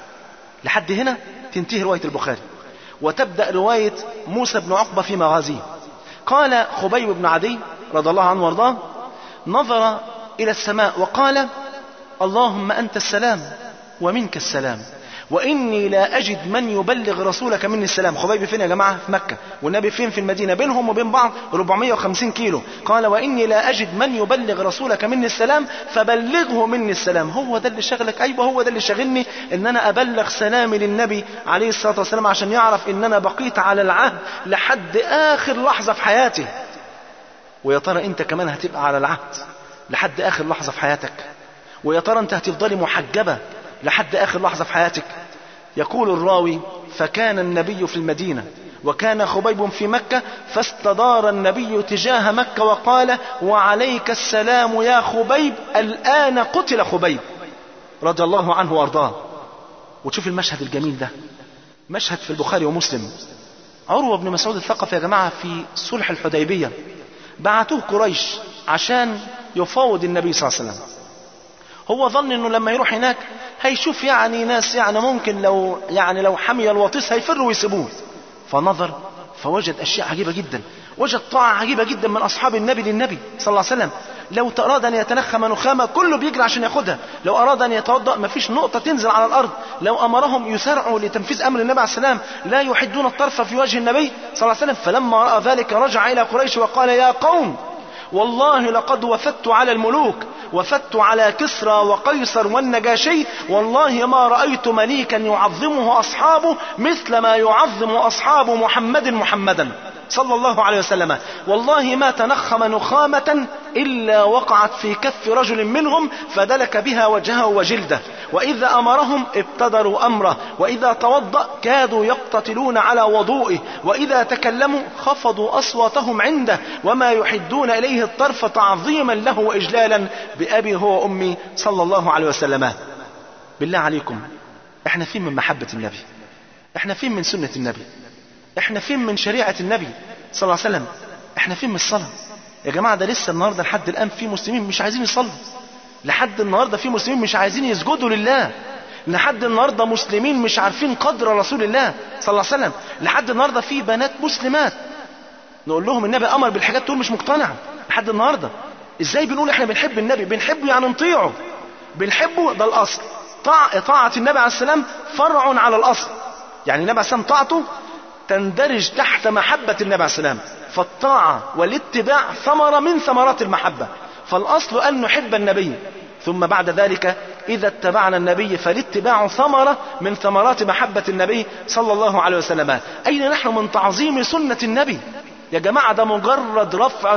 لحد هنا تنتهي رواية البخاري وتبدأ رواية موسى بن عقبة في مغازيه. قال خبيب بن عدي رضي الله عنه وارضاه نظر إلى السماء وقال اللهم أنت السلام ومنك السلام وإني لا أجد من يبلغ رسولك مني السلام. خبيب فين يا جماعة؟ في مكة، والنبي فين؟ في المدينة، بينهم وبين بعض 450 كيلو. قال وإني لا أجد من يبلغ رسولك مني السلام فبلغه مني السلام. هو ده اللي شغلك؟ أيوة هو ده اللي شغلني، إن أنا أبلغ سلامي للنبي عليه الصلاة والسلام عشان يعرف إن أنا بقيت على العهد لحد آخر لحظة في حياتي. ويا ترى أنت كمان هتبقى على العهد لحد آخر لحظة في حياتك؟ ويا ترى أنت هتفضلي محجبة لحد آخر لحظة في حياتك؟ يقول الراوي فكان النبي في المدينة وكان خبيب في مكة فاستدار النبي تجاه مكة وقال وعليك السلام يا خبيب الآن قتل خبيب رضي الله عنه وارضاه. وتشوف المشهد الجميل ده، مشهد في البخاري ومسلم. عروة بن مسعود الثقفي يا جماعة في صلح الحديبية بعتوه قريش عشان يفاوض النبي صلى الله عليه وسلم. هو ظن انه لما يروح هناك هيشوف يعني ناس يعني ممكن لو حمي الوطيس هيفروا ويسيبوه. فنظر فوجد اشياء عجيبة جدا، وجد طاعة عجيبة جدا من اصحاب النبي للنبي صلى الله عليه وسلم. لو اراد ان يتنخم نخامة كله بيجري عشان ياخدها، لو اراد ان يتوضأ مفيش نقطة تنزل على الارض، لو امرهم يسارعوا لتنفيذ امر النبي عليه السلام لا يحدون الطرف في وجه النبي صلى الله عليه وسلم. فلما رأى ذلك رجع الى قريش وقال يا قوم والله لقد وفدت على الملوك، وفدت على كسرى وقيصر والنجاشي، والله ما رأيت مليكا يعظمه أصحابه مثل ما يعظم أصحاب محمدا. صلى الله عليه وسلم: والله ما تنخم نخامة إلا وقعت في كف رجل منهم فدلك بها وجهه وجلده، وإذا أمرهم ابتدروا أمره، وإذا توضأ كادوا يقتتلون على وضوئه، وإذا تكلموا خفضوا أصواتهم عنده، وما يحدون إليه الطرف تعظيما له وإجلالا بأبي هو وأمي صلى الله عليه وسلم. بالله عليكم، احنا فين من محبة النبي؟ احنا فين من سنة النبي؟ احنا فين من شريعة النبي صلى الله عليه وسلم؟ احنا فين من الصلاة؟ يا جماعة ده لسه النهاردة لحد الآن في مسلمين مش عايزين يصلوا، لحد النهاردة في مسلمين مش عايزين يسجدوا لله، لحد النهاردة مسلمين مش عارفين قدر رسول الله صلى الله عليه وسلم، لحد النهاردة في بنات مسلمات نقول لهم النبي أمر بالحاجات تقول مش مقتنع. لحد النهاردة ازاي بنقول احنا بنحب النبي؟ بنحبه يعني نطيعه، بنحبه ده الأصل. طاعة النبي عليه السلام فرع على الأصل، يعني النبي عليه السلام طاعته تندرج تحت محبة النبي عليه السلام، فالطاعة والاتباع ثمرة من ثمرات المحبة، فالأصل أن نحب النبي، ثم بعد ذلك إذا اتبعنا النبي فالاتباع ثمرة من ثمرات محبة النبي صلى الله عليه وسلم. أين نحن من تعظيم سنة النبي يا جماعة؟ ده مجرد رفع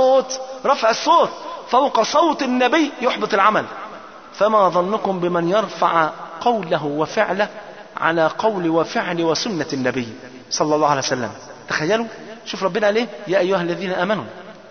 الصوت فوق صوت النبي يحبط العمل، فما ظنكم بمن يرفع قوله وفعله على قول وفعل وسنة النبي صلى الله عليه وسلم؟ تخيلوا، شوف ربنا عليه: يا أيها الذين آمنوا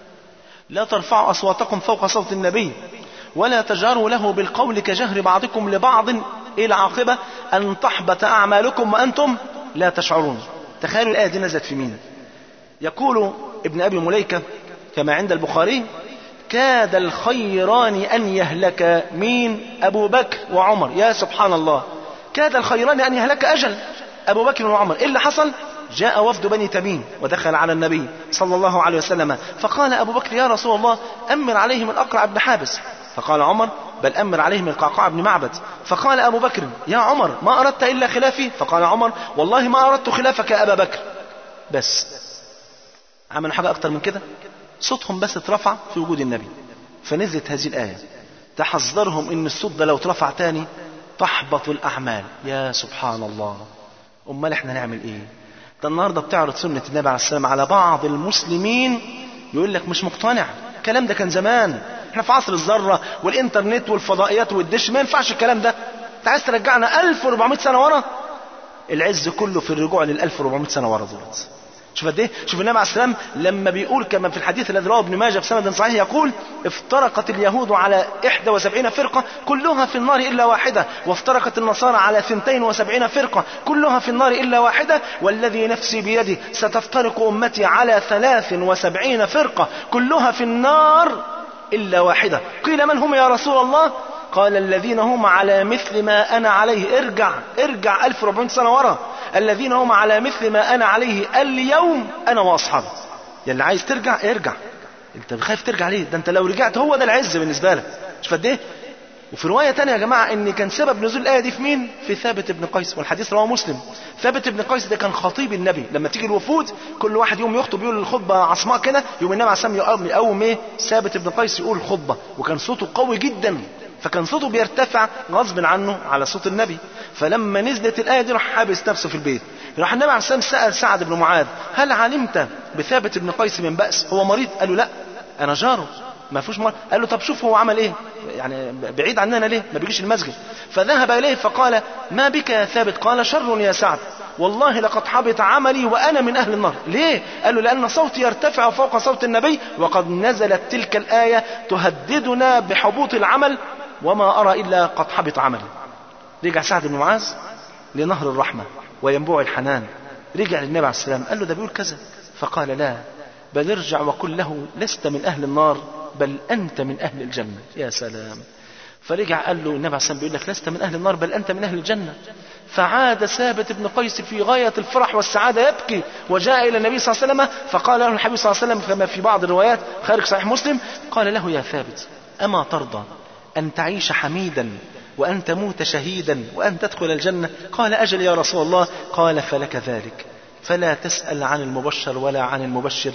لا ترفعوا أصواتكم فوق صوت النبي ولا تجهروا له بالقول كجهر بعضكم لبعض إلى العاقبة أن تحبط أعمالكم وأنتم لا تشعرون. تخيلوا الآية دي نزلت في مين؟ يقول ابن أبي مليكة كما عند البخاري: كاد الخيران أن يهلك مين؟ أبو بكر وعمر. يا سبحان الله، كاد الخيران أن يهلك أجل أبو بكر وعمر. إيه اللي حصل؟ جاء وفد بني تميم ودخل على النبي صلى الله عليه وسلم، فقال أبو بكر: يا رسول الله أمر عليهم الأقرع بن حابس. فقال عمر: بل أمر عليهم القعقاع بن معبد. فقال أبو بكر: يا عمر ما أردت إلا خلافي؟ فقال عمر: والله ما أردت خلافك يا أبا بكر. بس عملوا حاجة أكتر من كده؟ صوتهم بس اترفع في وجود النبي، فنزلت هذه الآية تحذرهم إن الصوت ده لو اترفع تاني تحبط الأعمال. يا سبحان الله، أمال احنا نعمل إيه؟ ده النهاردة بتعرض سنة النبي عليه السلام على بعض المسلمين يقول لك مش مقتنع. الكلام ده كان زمان، احنا في عصر الذرة والإنترنت والفضائيات والدش، ما ينفعش الكلام ده. انت عايز ترجعنا 1400 سنة ورا؟ العز كله في الرجوع لل 1400 سنة ورا دولت. شوف قد ايه؟ شوف النبي عليه السلام لما بيقول كما في الحديث الذي رواه ابن ماجه بسند صحيح، يقول: افترقت اليهود على 71 فرقة كلها في النار إلا واحدة، وافترقت النصارى على 72 فرقة كلها في النار إلا واحدة، والذي نفسي بيده ستفترق أمتي على 73 فرقة كلها في النار إلا واحدة. قيل: من هم يا رسول الله؟ قال: الذين هم على مثل ما أنا عليه. ارجع 1400 سنة ورا. الذين هم على مثل ما أنا عليه اليوم أنا وأصحابي. يلي عايز ترجع ارجع، انت خايف ترجع ليه؟ ده انت لو رجعت هو ده العز بالنسبة لك. شوف قد ايه. وفي رواية تانية يا جماعة ان كان سبب نزول الآية دي في مين؟ في ثابت بن قيس، والحديث رواه مسلم. ثابت بن قيس ده كان خطيب النبي، لما تيجي الوفود كل واحد يوم يخطب يقول الخطبة عصماء كده، يوم النبي عليه السلام يقوم ايه؟ ثابت بن قيس يقول الخطبة، وكان صوته قوي جدا، فكان صوته بيرتفع غصب عنه على صوت النبي. فلما نزلت الآية دي راح حابس نفسه في البيت. راح النبي عليه السلام سأل سعد بن معاذ: هل علمت بثابت بن قيس من بأس؟ هو مريض؟ قال له: لا أنا جاره ما فيهوش مرض. قال له: طب شوف هو عمل ايه، يعني بعيد عننا ليه، ما بيجيش المسجد. فذهب إليه فقال: ما بك يا ثابت؟ قال: شر يا سعد، والله لقد حبط عملي وأنا من أهل النار. ليه؟ قال له: لأن صوتي يرتفع فوق صوت النبي، وقد نزلت تلك الآية تهددنا بحبوط العمل، وما أرى إلا قد حبط عملي. رجع سعد بن معاذ لنهر الرحمة وينبوع الحنان، رجع للنبي عليه السلام قال له: ده بيقول كذا. فقال: لا، بل ارجع وقل له لست من أهل النار بل أنت من أهل الجنة. يا سلام. فرجع قال له النبي عليه السلام بيقول لك لست من أهل النار بل أنت من أهل الجنة. فعاد ثابت بن قيس في غاية الفرح والسعادة يبكي، وجاء إلى النبي صلى الله عليه وسلم فقال له الحبيب صلى الله عليه وسلم كما في بعض الروايات خارج صحيح مسلم، قال له: يا ثابت، أما ترضى أن تعيش حميدا وأن تموت شهيدا وأن تدخل الجنة؟ قال: أجل يا رسول الله. قال: فلك ذلك، فلا تسأل عن المبشر ولا عن المبشر.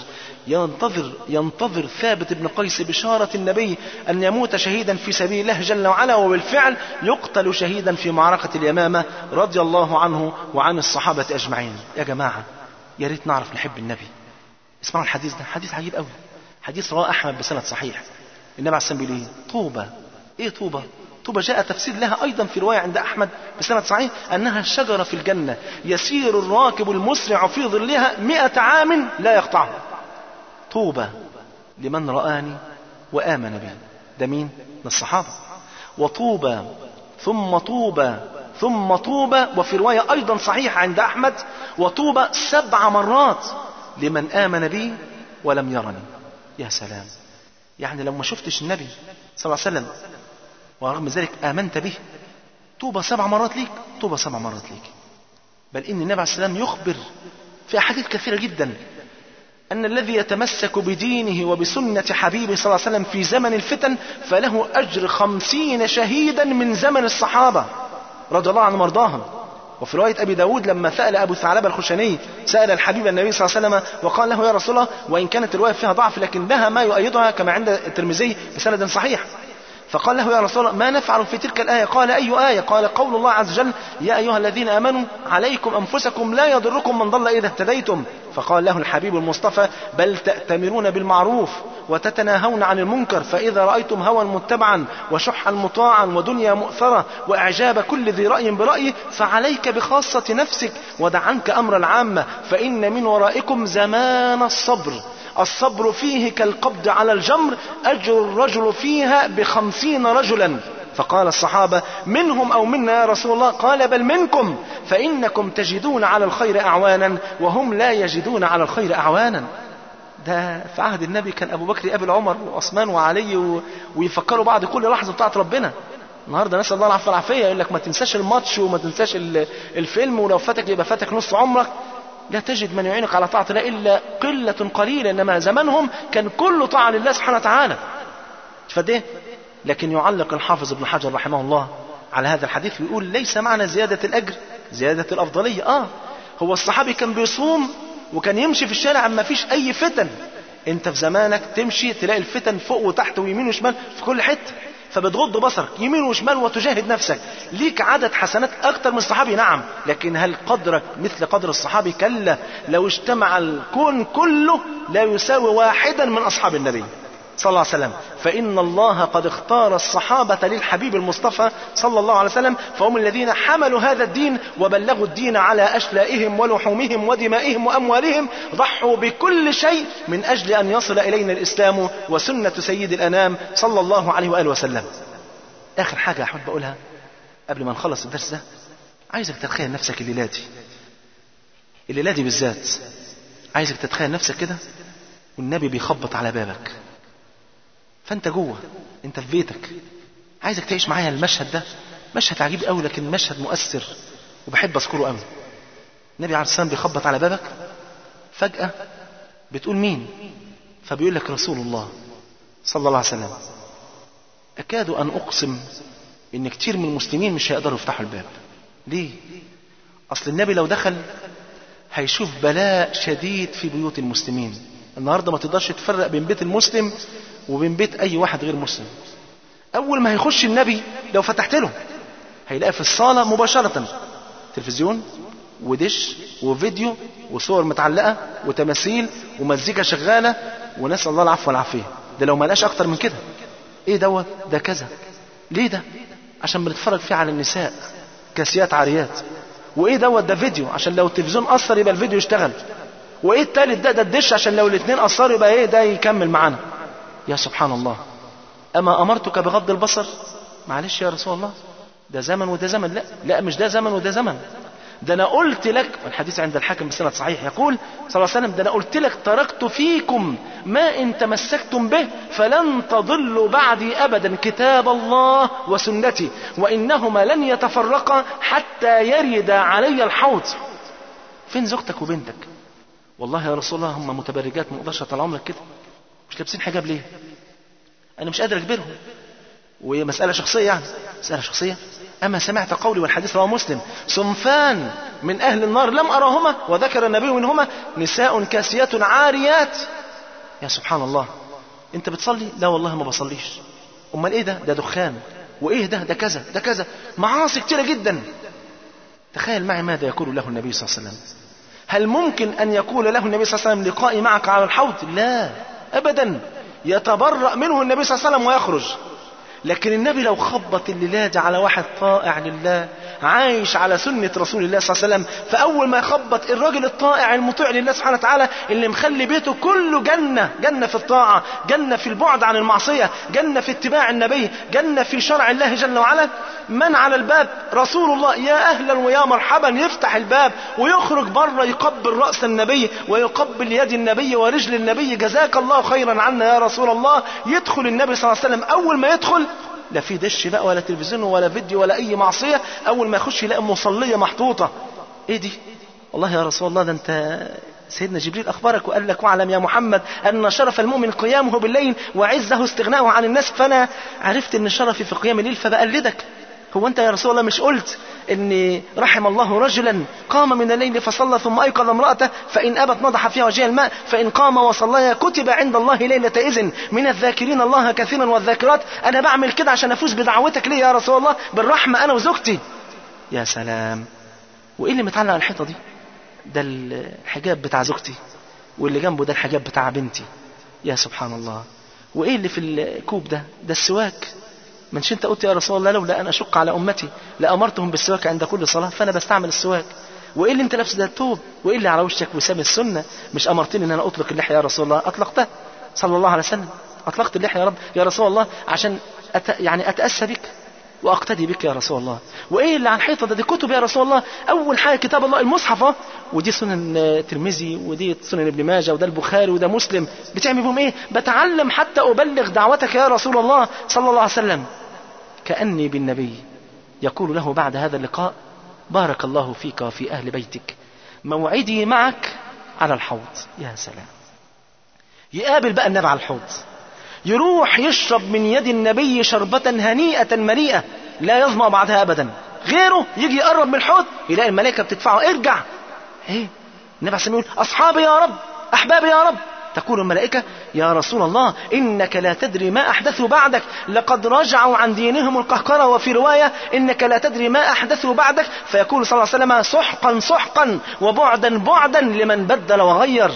ينتظر ثابت بن قيس بشارة النبي أن يموت شهيدا في سبيل الله جل وعلا، وبالفعل يقتل شهيدا في معركة اليمامة رضي الله عنه وعن الصحابة أجمعين. يا جماعة، يا ريت نعرف نحب النبي، اسمعوا الحديث ده، حديث عجيب قوي، حديث رواه أحمد بسند صحيح. النبي عليه الصلاة والسلام بيقول إيه؟ طوبى. إيه طوبى؟ طوبى جاء تفسير لها أيضا في رواية عند أحمد بسند صحيح أنها شجرة في الجنة يسير الراكب المسرع في ظلها 100 عام لا يقطعها. طوبى لمن رآني وآمن بي. ده مين؟ ده الصحابة. وطوبى ثم طوبى ثم طوبى، وفي رواية أيضا صحيحة عند أحمد وطوبى 7 مرات لمن آمن بي ولم يرني. يا سلام، يعني لو ما شفتش النبي صلى الله عليه وسلم ورغم ذلك آمنت به، طوبى 7 مرات ليك، طوبى 7 مرات ليك. بل إن النبي عليه السلام يخبر في أحاديث كثيرة جدا أن الذي يتمسك بدينه وبسنة حبيبه صلى الله عليه وسلم في زمن الفتن فله أجر 50 شهيدا من زمن الصحابة رضي الله عنهم وارضاهم. وفي رواية أبي داود لما سأل أبو ثعلبة الخشني سأل الحبيب النبي صلى الله عليه وسلم وقال له: يا رسول الله، وإن كانت الرواية فيها ضعف لكن لها ما يؤيدها كما عند الترمذي بسند صحيح، فقال له: يا رسول الله، ما نفعل في تلك الآية؟ قال: أي آية؟ قال: قول الله عز وجل: يا أيها الذين آمنوا عليكم أنفسكم لا يضركم من ضل إذا اهتديتم. فقال له الحبيب المصطفى: بل تأتمرون بالمعروف وتتناهون عن المنكر، فإذا رأيتم هوى متبعا وشحا مطاعا ودنيا مؤثرة وإعجاب كل ذي رأي برأيه فعليك بخاصة نفسك ودع عنك أمر العامة، فإن من ورائكم زمان الصبر، الصبر فيه كالقبض على الجمر، أجر الرجل فيها ب50 رجلا. فقال الصحابة: منهم أو منا يا رسول الله؟ قال: بل منكم، فإنكم تجدون على الخير أعوانا وهم لا يجدون على الخير أعوانا. ده في عهد النبي كان أبو بكر قابل عمر وعثمان وعلي ويفكروا بعض كل لحظة بتاعت ربنا. النهاردة نسأل الله العفو والعافية، يقول لك ما تنساش الماتش وما تنساش الفيلم، ولو فاتك يبقى فاتك نص عمرك. لا تجد من يعينك على طاعة الله إلا قلة قليلة، إنما زمانهم كان كله طاعة لله سبحانه وتعالى. فده لكن يعلق الحافظ ابن حجر رحمه الله على هذا الحديث ويقول: ليس معنى زيادة الأجر زيادة الأفضلية. هو الصحابي كان بيصوم وكان يمشي في الشارع ما فيش أي فتن. انت في زمانك تمشي تلاقي الفتن فوق وتحت ويمين وشمال في كل حتة، فبتغض بصرك يمين وشمال وتجاهد نفسك. ليك عدد حسنات أكتر من الصحابي نعم، لكن هل قدرك مثل قدر الصحابي؟ كلا، لو اجتمع الكون كله لا يساوي واحدا من أصحاب النبي صلى الله عليه وسلم. فإن الله قد اختار الصحابة للحبيب المصطفى صلى الله عليه وسلم، فهم الذين حملوا هذا الدين وبلغوا الدين على أشلائهم ولحومهم ودمائهم وأموالهم، ضحوا بكل شيء من أجل أن يصل إلينا الإسلام وسنة سيد الأنام صلى الله عليه وآله وسلم. آخر حاجة أحب بقولها قبل ما نخلص الدرس ده، عايزك تتخيل نفسك الليلة دي بالذات، عايزك تتخيل نفسك كده والنبي بيخبط على بابك، فانت جوه، انت في بيتك. عايزك تعيش معايا المشهد ده، مشهد عجيب قوي لكن مشهد مؤثر وبحب اذكره قوي. النبي عليه السلام بيخبط على بابك، فجأة بتقول: مين؟ فبيقول لك: رسول الله صلى الله عليه وسلم. اكاد ان اقسم ان كتير من المسلمين مش هيقدروا يفتحوا الباب. ليه؟ اصل النبي لو دخل هيشوف بلاء شديد في بيوت المسلمين. النهاردة ما تقدرش تفرق بين بيت المسلم وبين بيت اي واحد غير مسلم. اول ما هيخش النبي لو فتحت له هيلاقي في الصالة مباشرة تلفزيون ودش وفيديو وصور متعلقة وتماثيل ومزيكا شغالة ونسأل الله العفو والعافية. ده لو ما لقاش اكتر من كده. ايه دوت؟ ده كذا. ليه ده؟ عشان بنتفرج فيه على النساء كاسيات عاريات. وايه دوت؟ ده فيديو عشان لو التلفزيون اثر يبقى الفيديو يشتغل. وايه التالت؟ ده الدش عشان لو الاثنين اثروا يبقى ايه ده يكمل معانا. يا سبحان الله، اما امرتك بغض البصر؟ معلش يا رسول الله، ده زمن وده زمن. لا مش ده زمن وده زمن. ده انا قلت لك، والحديث عند الحاكم بسند صحيح يقول صلى الله عليه وسلم: ده انا قلت لك تركت فيكم ما ان تمسكتم به فلن تضلوا بعدي ابدا، كتاب الله وسنتي، وانهما لن يتفرقا حتى يرد علي الحوض. فين زوجتك وبنتك؟ والله يا رسول الله هم متبرجات، ما اقدرش اطلعهم لك كده. مش لابسين حجاب ليه؟ انا مش قادر اجبرهم. ومسألة شخصية، يعني مسألة شخصية. أما سمعت قولي، والحديث رواه مسلم: صنفان من أهل النار لم أراهما، وذكر النبي منهما: نساء كاسيات عاريات. يا سبحان الله، أنت بتصلي؟ لا والله ما بصليش. أمال إيه ده؟ ده دخان. وإيه ده؟ ده كذا، ده كذا، معاصي كتيرة جدا. تخيل معي ماذا يقول له النبي صلى الله عليه وسلم: هل ممكن أن يقول له النبي صلى الله عليه وسلم لقائي معك على الحوض؟ لا أبدا، يتبرأ منه النبي صلى الله عليه وسلم ويخرج. لكن النبي لو خبط الليلة دي على واحد طائع لله عايش على سنة رسول الله صلى الله عليه وسلم، فأول ما يخبط الراجل الطائع المطيع لله سبحانه وتعالى اللي مخلي بيته كله جنة، جنة في الطاعة، جنة في البعد عن المعصية، جنة في اتباع النبي، جنة في شرع الله جل وعلا، من على الباب؟ رسول الله، يا أهلا ويا مرحبا، يفتح الباب ويخرج بره يقبل رأس النبي ويقبل يد النبي ورجل النبي، جزاك الله خيرا عنا يا رسول الله. يدخل النبي صلى الله عليه وسلم، أول ما يدخل لا في دش بقى ولا تلفزيون ولا فيديو ولا أي معصية، أول ما يخش يلاقي مصلية محطوطة. إيه دي؟ والله يا رسول الله ده أنت سيدنا جبريل أخبرك وقال لك واعلم يا محمد أن شرف المؤمن قيامه بالليل وعزه استغناؤه عن الناس، فأنا عرفت أن شرفي في قيام الليل فبقلدك. هو أنت يا رسول الله مش قلت إن رحم الله رجلا قام من الليل فصلى ثم أيقظ امرأته فإن أبت نضح فيها وجهها الماء فإن قام وصلى كتب عند الله ليلة إذن من الذاكرين الله كثيرا والذاكرات. أنا بعمل كده عشان أفوز بدعوتك ليه يا رسول الله بالرحمة أنا وزوجتي. يا سلام، وإيه اللي متعلق على الحيطة دي؟ ده الحجاب بتاع زوجتي، واللي جنبه ده الحجاب بتاع بنتي. يا سبحان الله. وإيه اللي في الكوب ده؟ ده السواك. منش انت قلت يا رسول الله لولا أن أشق على أمتي لأمرتهم بالسواك عند كل صلاة، فأنا بستعمل السواك. وإيه اللي انت لابسه ده؟ الثوب. وإيه اللي على وشك وسام السنة؟ مش أمرتني أن أنا أطلق اللحية يا رسول الله؟ أطلقتها صلى الله عليه وسلم، أطلقت اللحية يا رب يا رسول الله عشان أتأسى بك وأقتدي بك يا رسول الله. وإيه اللي على الحيطة ده؟ دي كتب يا رسول الله. أول حاجة كتاب الله المصحف، ودي سنن الترمذي ودي سنن ابن ماجه وده البخاري وده مسلم. بتعمل بهم إيه؟ بتعلم حتى أبلغ دعوتك يا رسول الله صلى الله عليه وسلم. كأني بالنبي يقول له بعد هذا اللقاء بارك الله فيك وفي أهل بيتك، موعدي معك على الحوض. يا سلام. يقابل بقى النبي على الحوض، يروح يشرب من يد النبي شربة هنيئة مريئة لا يظمأ بعدها أبدا. غيره يجي يقرب من الحوض يلاقي الملائكة بتدفعه ارجع. ايه النبي عليه الصلاة والسلام يقول أصحابي يا رب، أحبابي يا رب. تقول الملائكة يا رسول الله إنك لا تدري ما أحدثوا بعدك، لقد رجعوا عن دينهم القهقرة. وفي رواية إنك لا تدري ما أحدثوا بعدك. فيقول صلى الله عليه وسلم سحقا سحقا وبعدا بعدا لمن بدل وغير.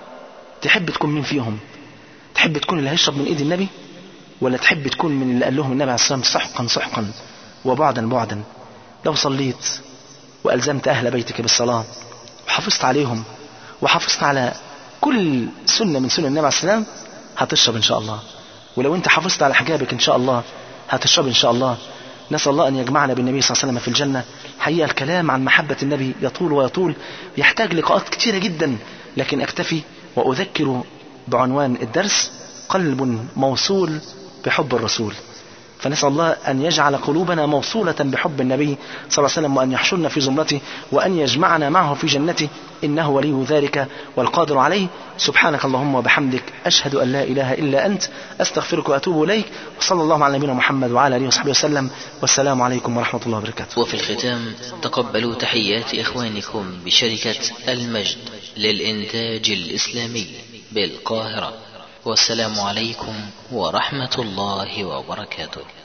تحب تكون مين فيهم؟ تحب تكون اللي هيشرب من ايد النبي، ولا تحب تكون من اللي قال لهم النبي عليه الصلاة والسلام سحقا سحقا وبعدا بعدا؟ لو صليت وألزمت أهل بيتك بالصلاة وحافظت عليهم وحافظت على كل سنة من سنة النبي عليه الصلاة والسلام هتشرب إن شاء الله. ولو أنت حافظت على حجابك إن شاء الله هتشرب إن شاء الله. نسأل الله أن يجمعنا بالنبي صلى الله عليه وسلم في الجنة. حقيقة الكلام عن محبة النبي يطول ويطول، يحتاج لقاءات كتيرة جدا، لكن أكتفي وأذكر بعنوان الدرس قلب موصول بحب الرسول. فنسأل الله أن يجعل قلوبنا موصولة بحب النبي صلى الله عليه وسلم، وأن يحشرنا في زمرته، وأن يجمعنا معه في جنته، إنه ولي ذلك والقادر عليه. سبحانك اللهم وبحمدك، أشهد أن لا إله إلا أنت، أستغفرك وأتوب إليك. وصلى الله على نبينا محمد وعلى آله وصحبه وسلم، والسلام عليكم ورحمة الله وبركاته. وفي الختام تقبلوا تحيات إخوانكم بشركة المجد للإنتاج الإسلامي بالقاهرة، والسلام عليكم ورحمة الله وبركاته.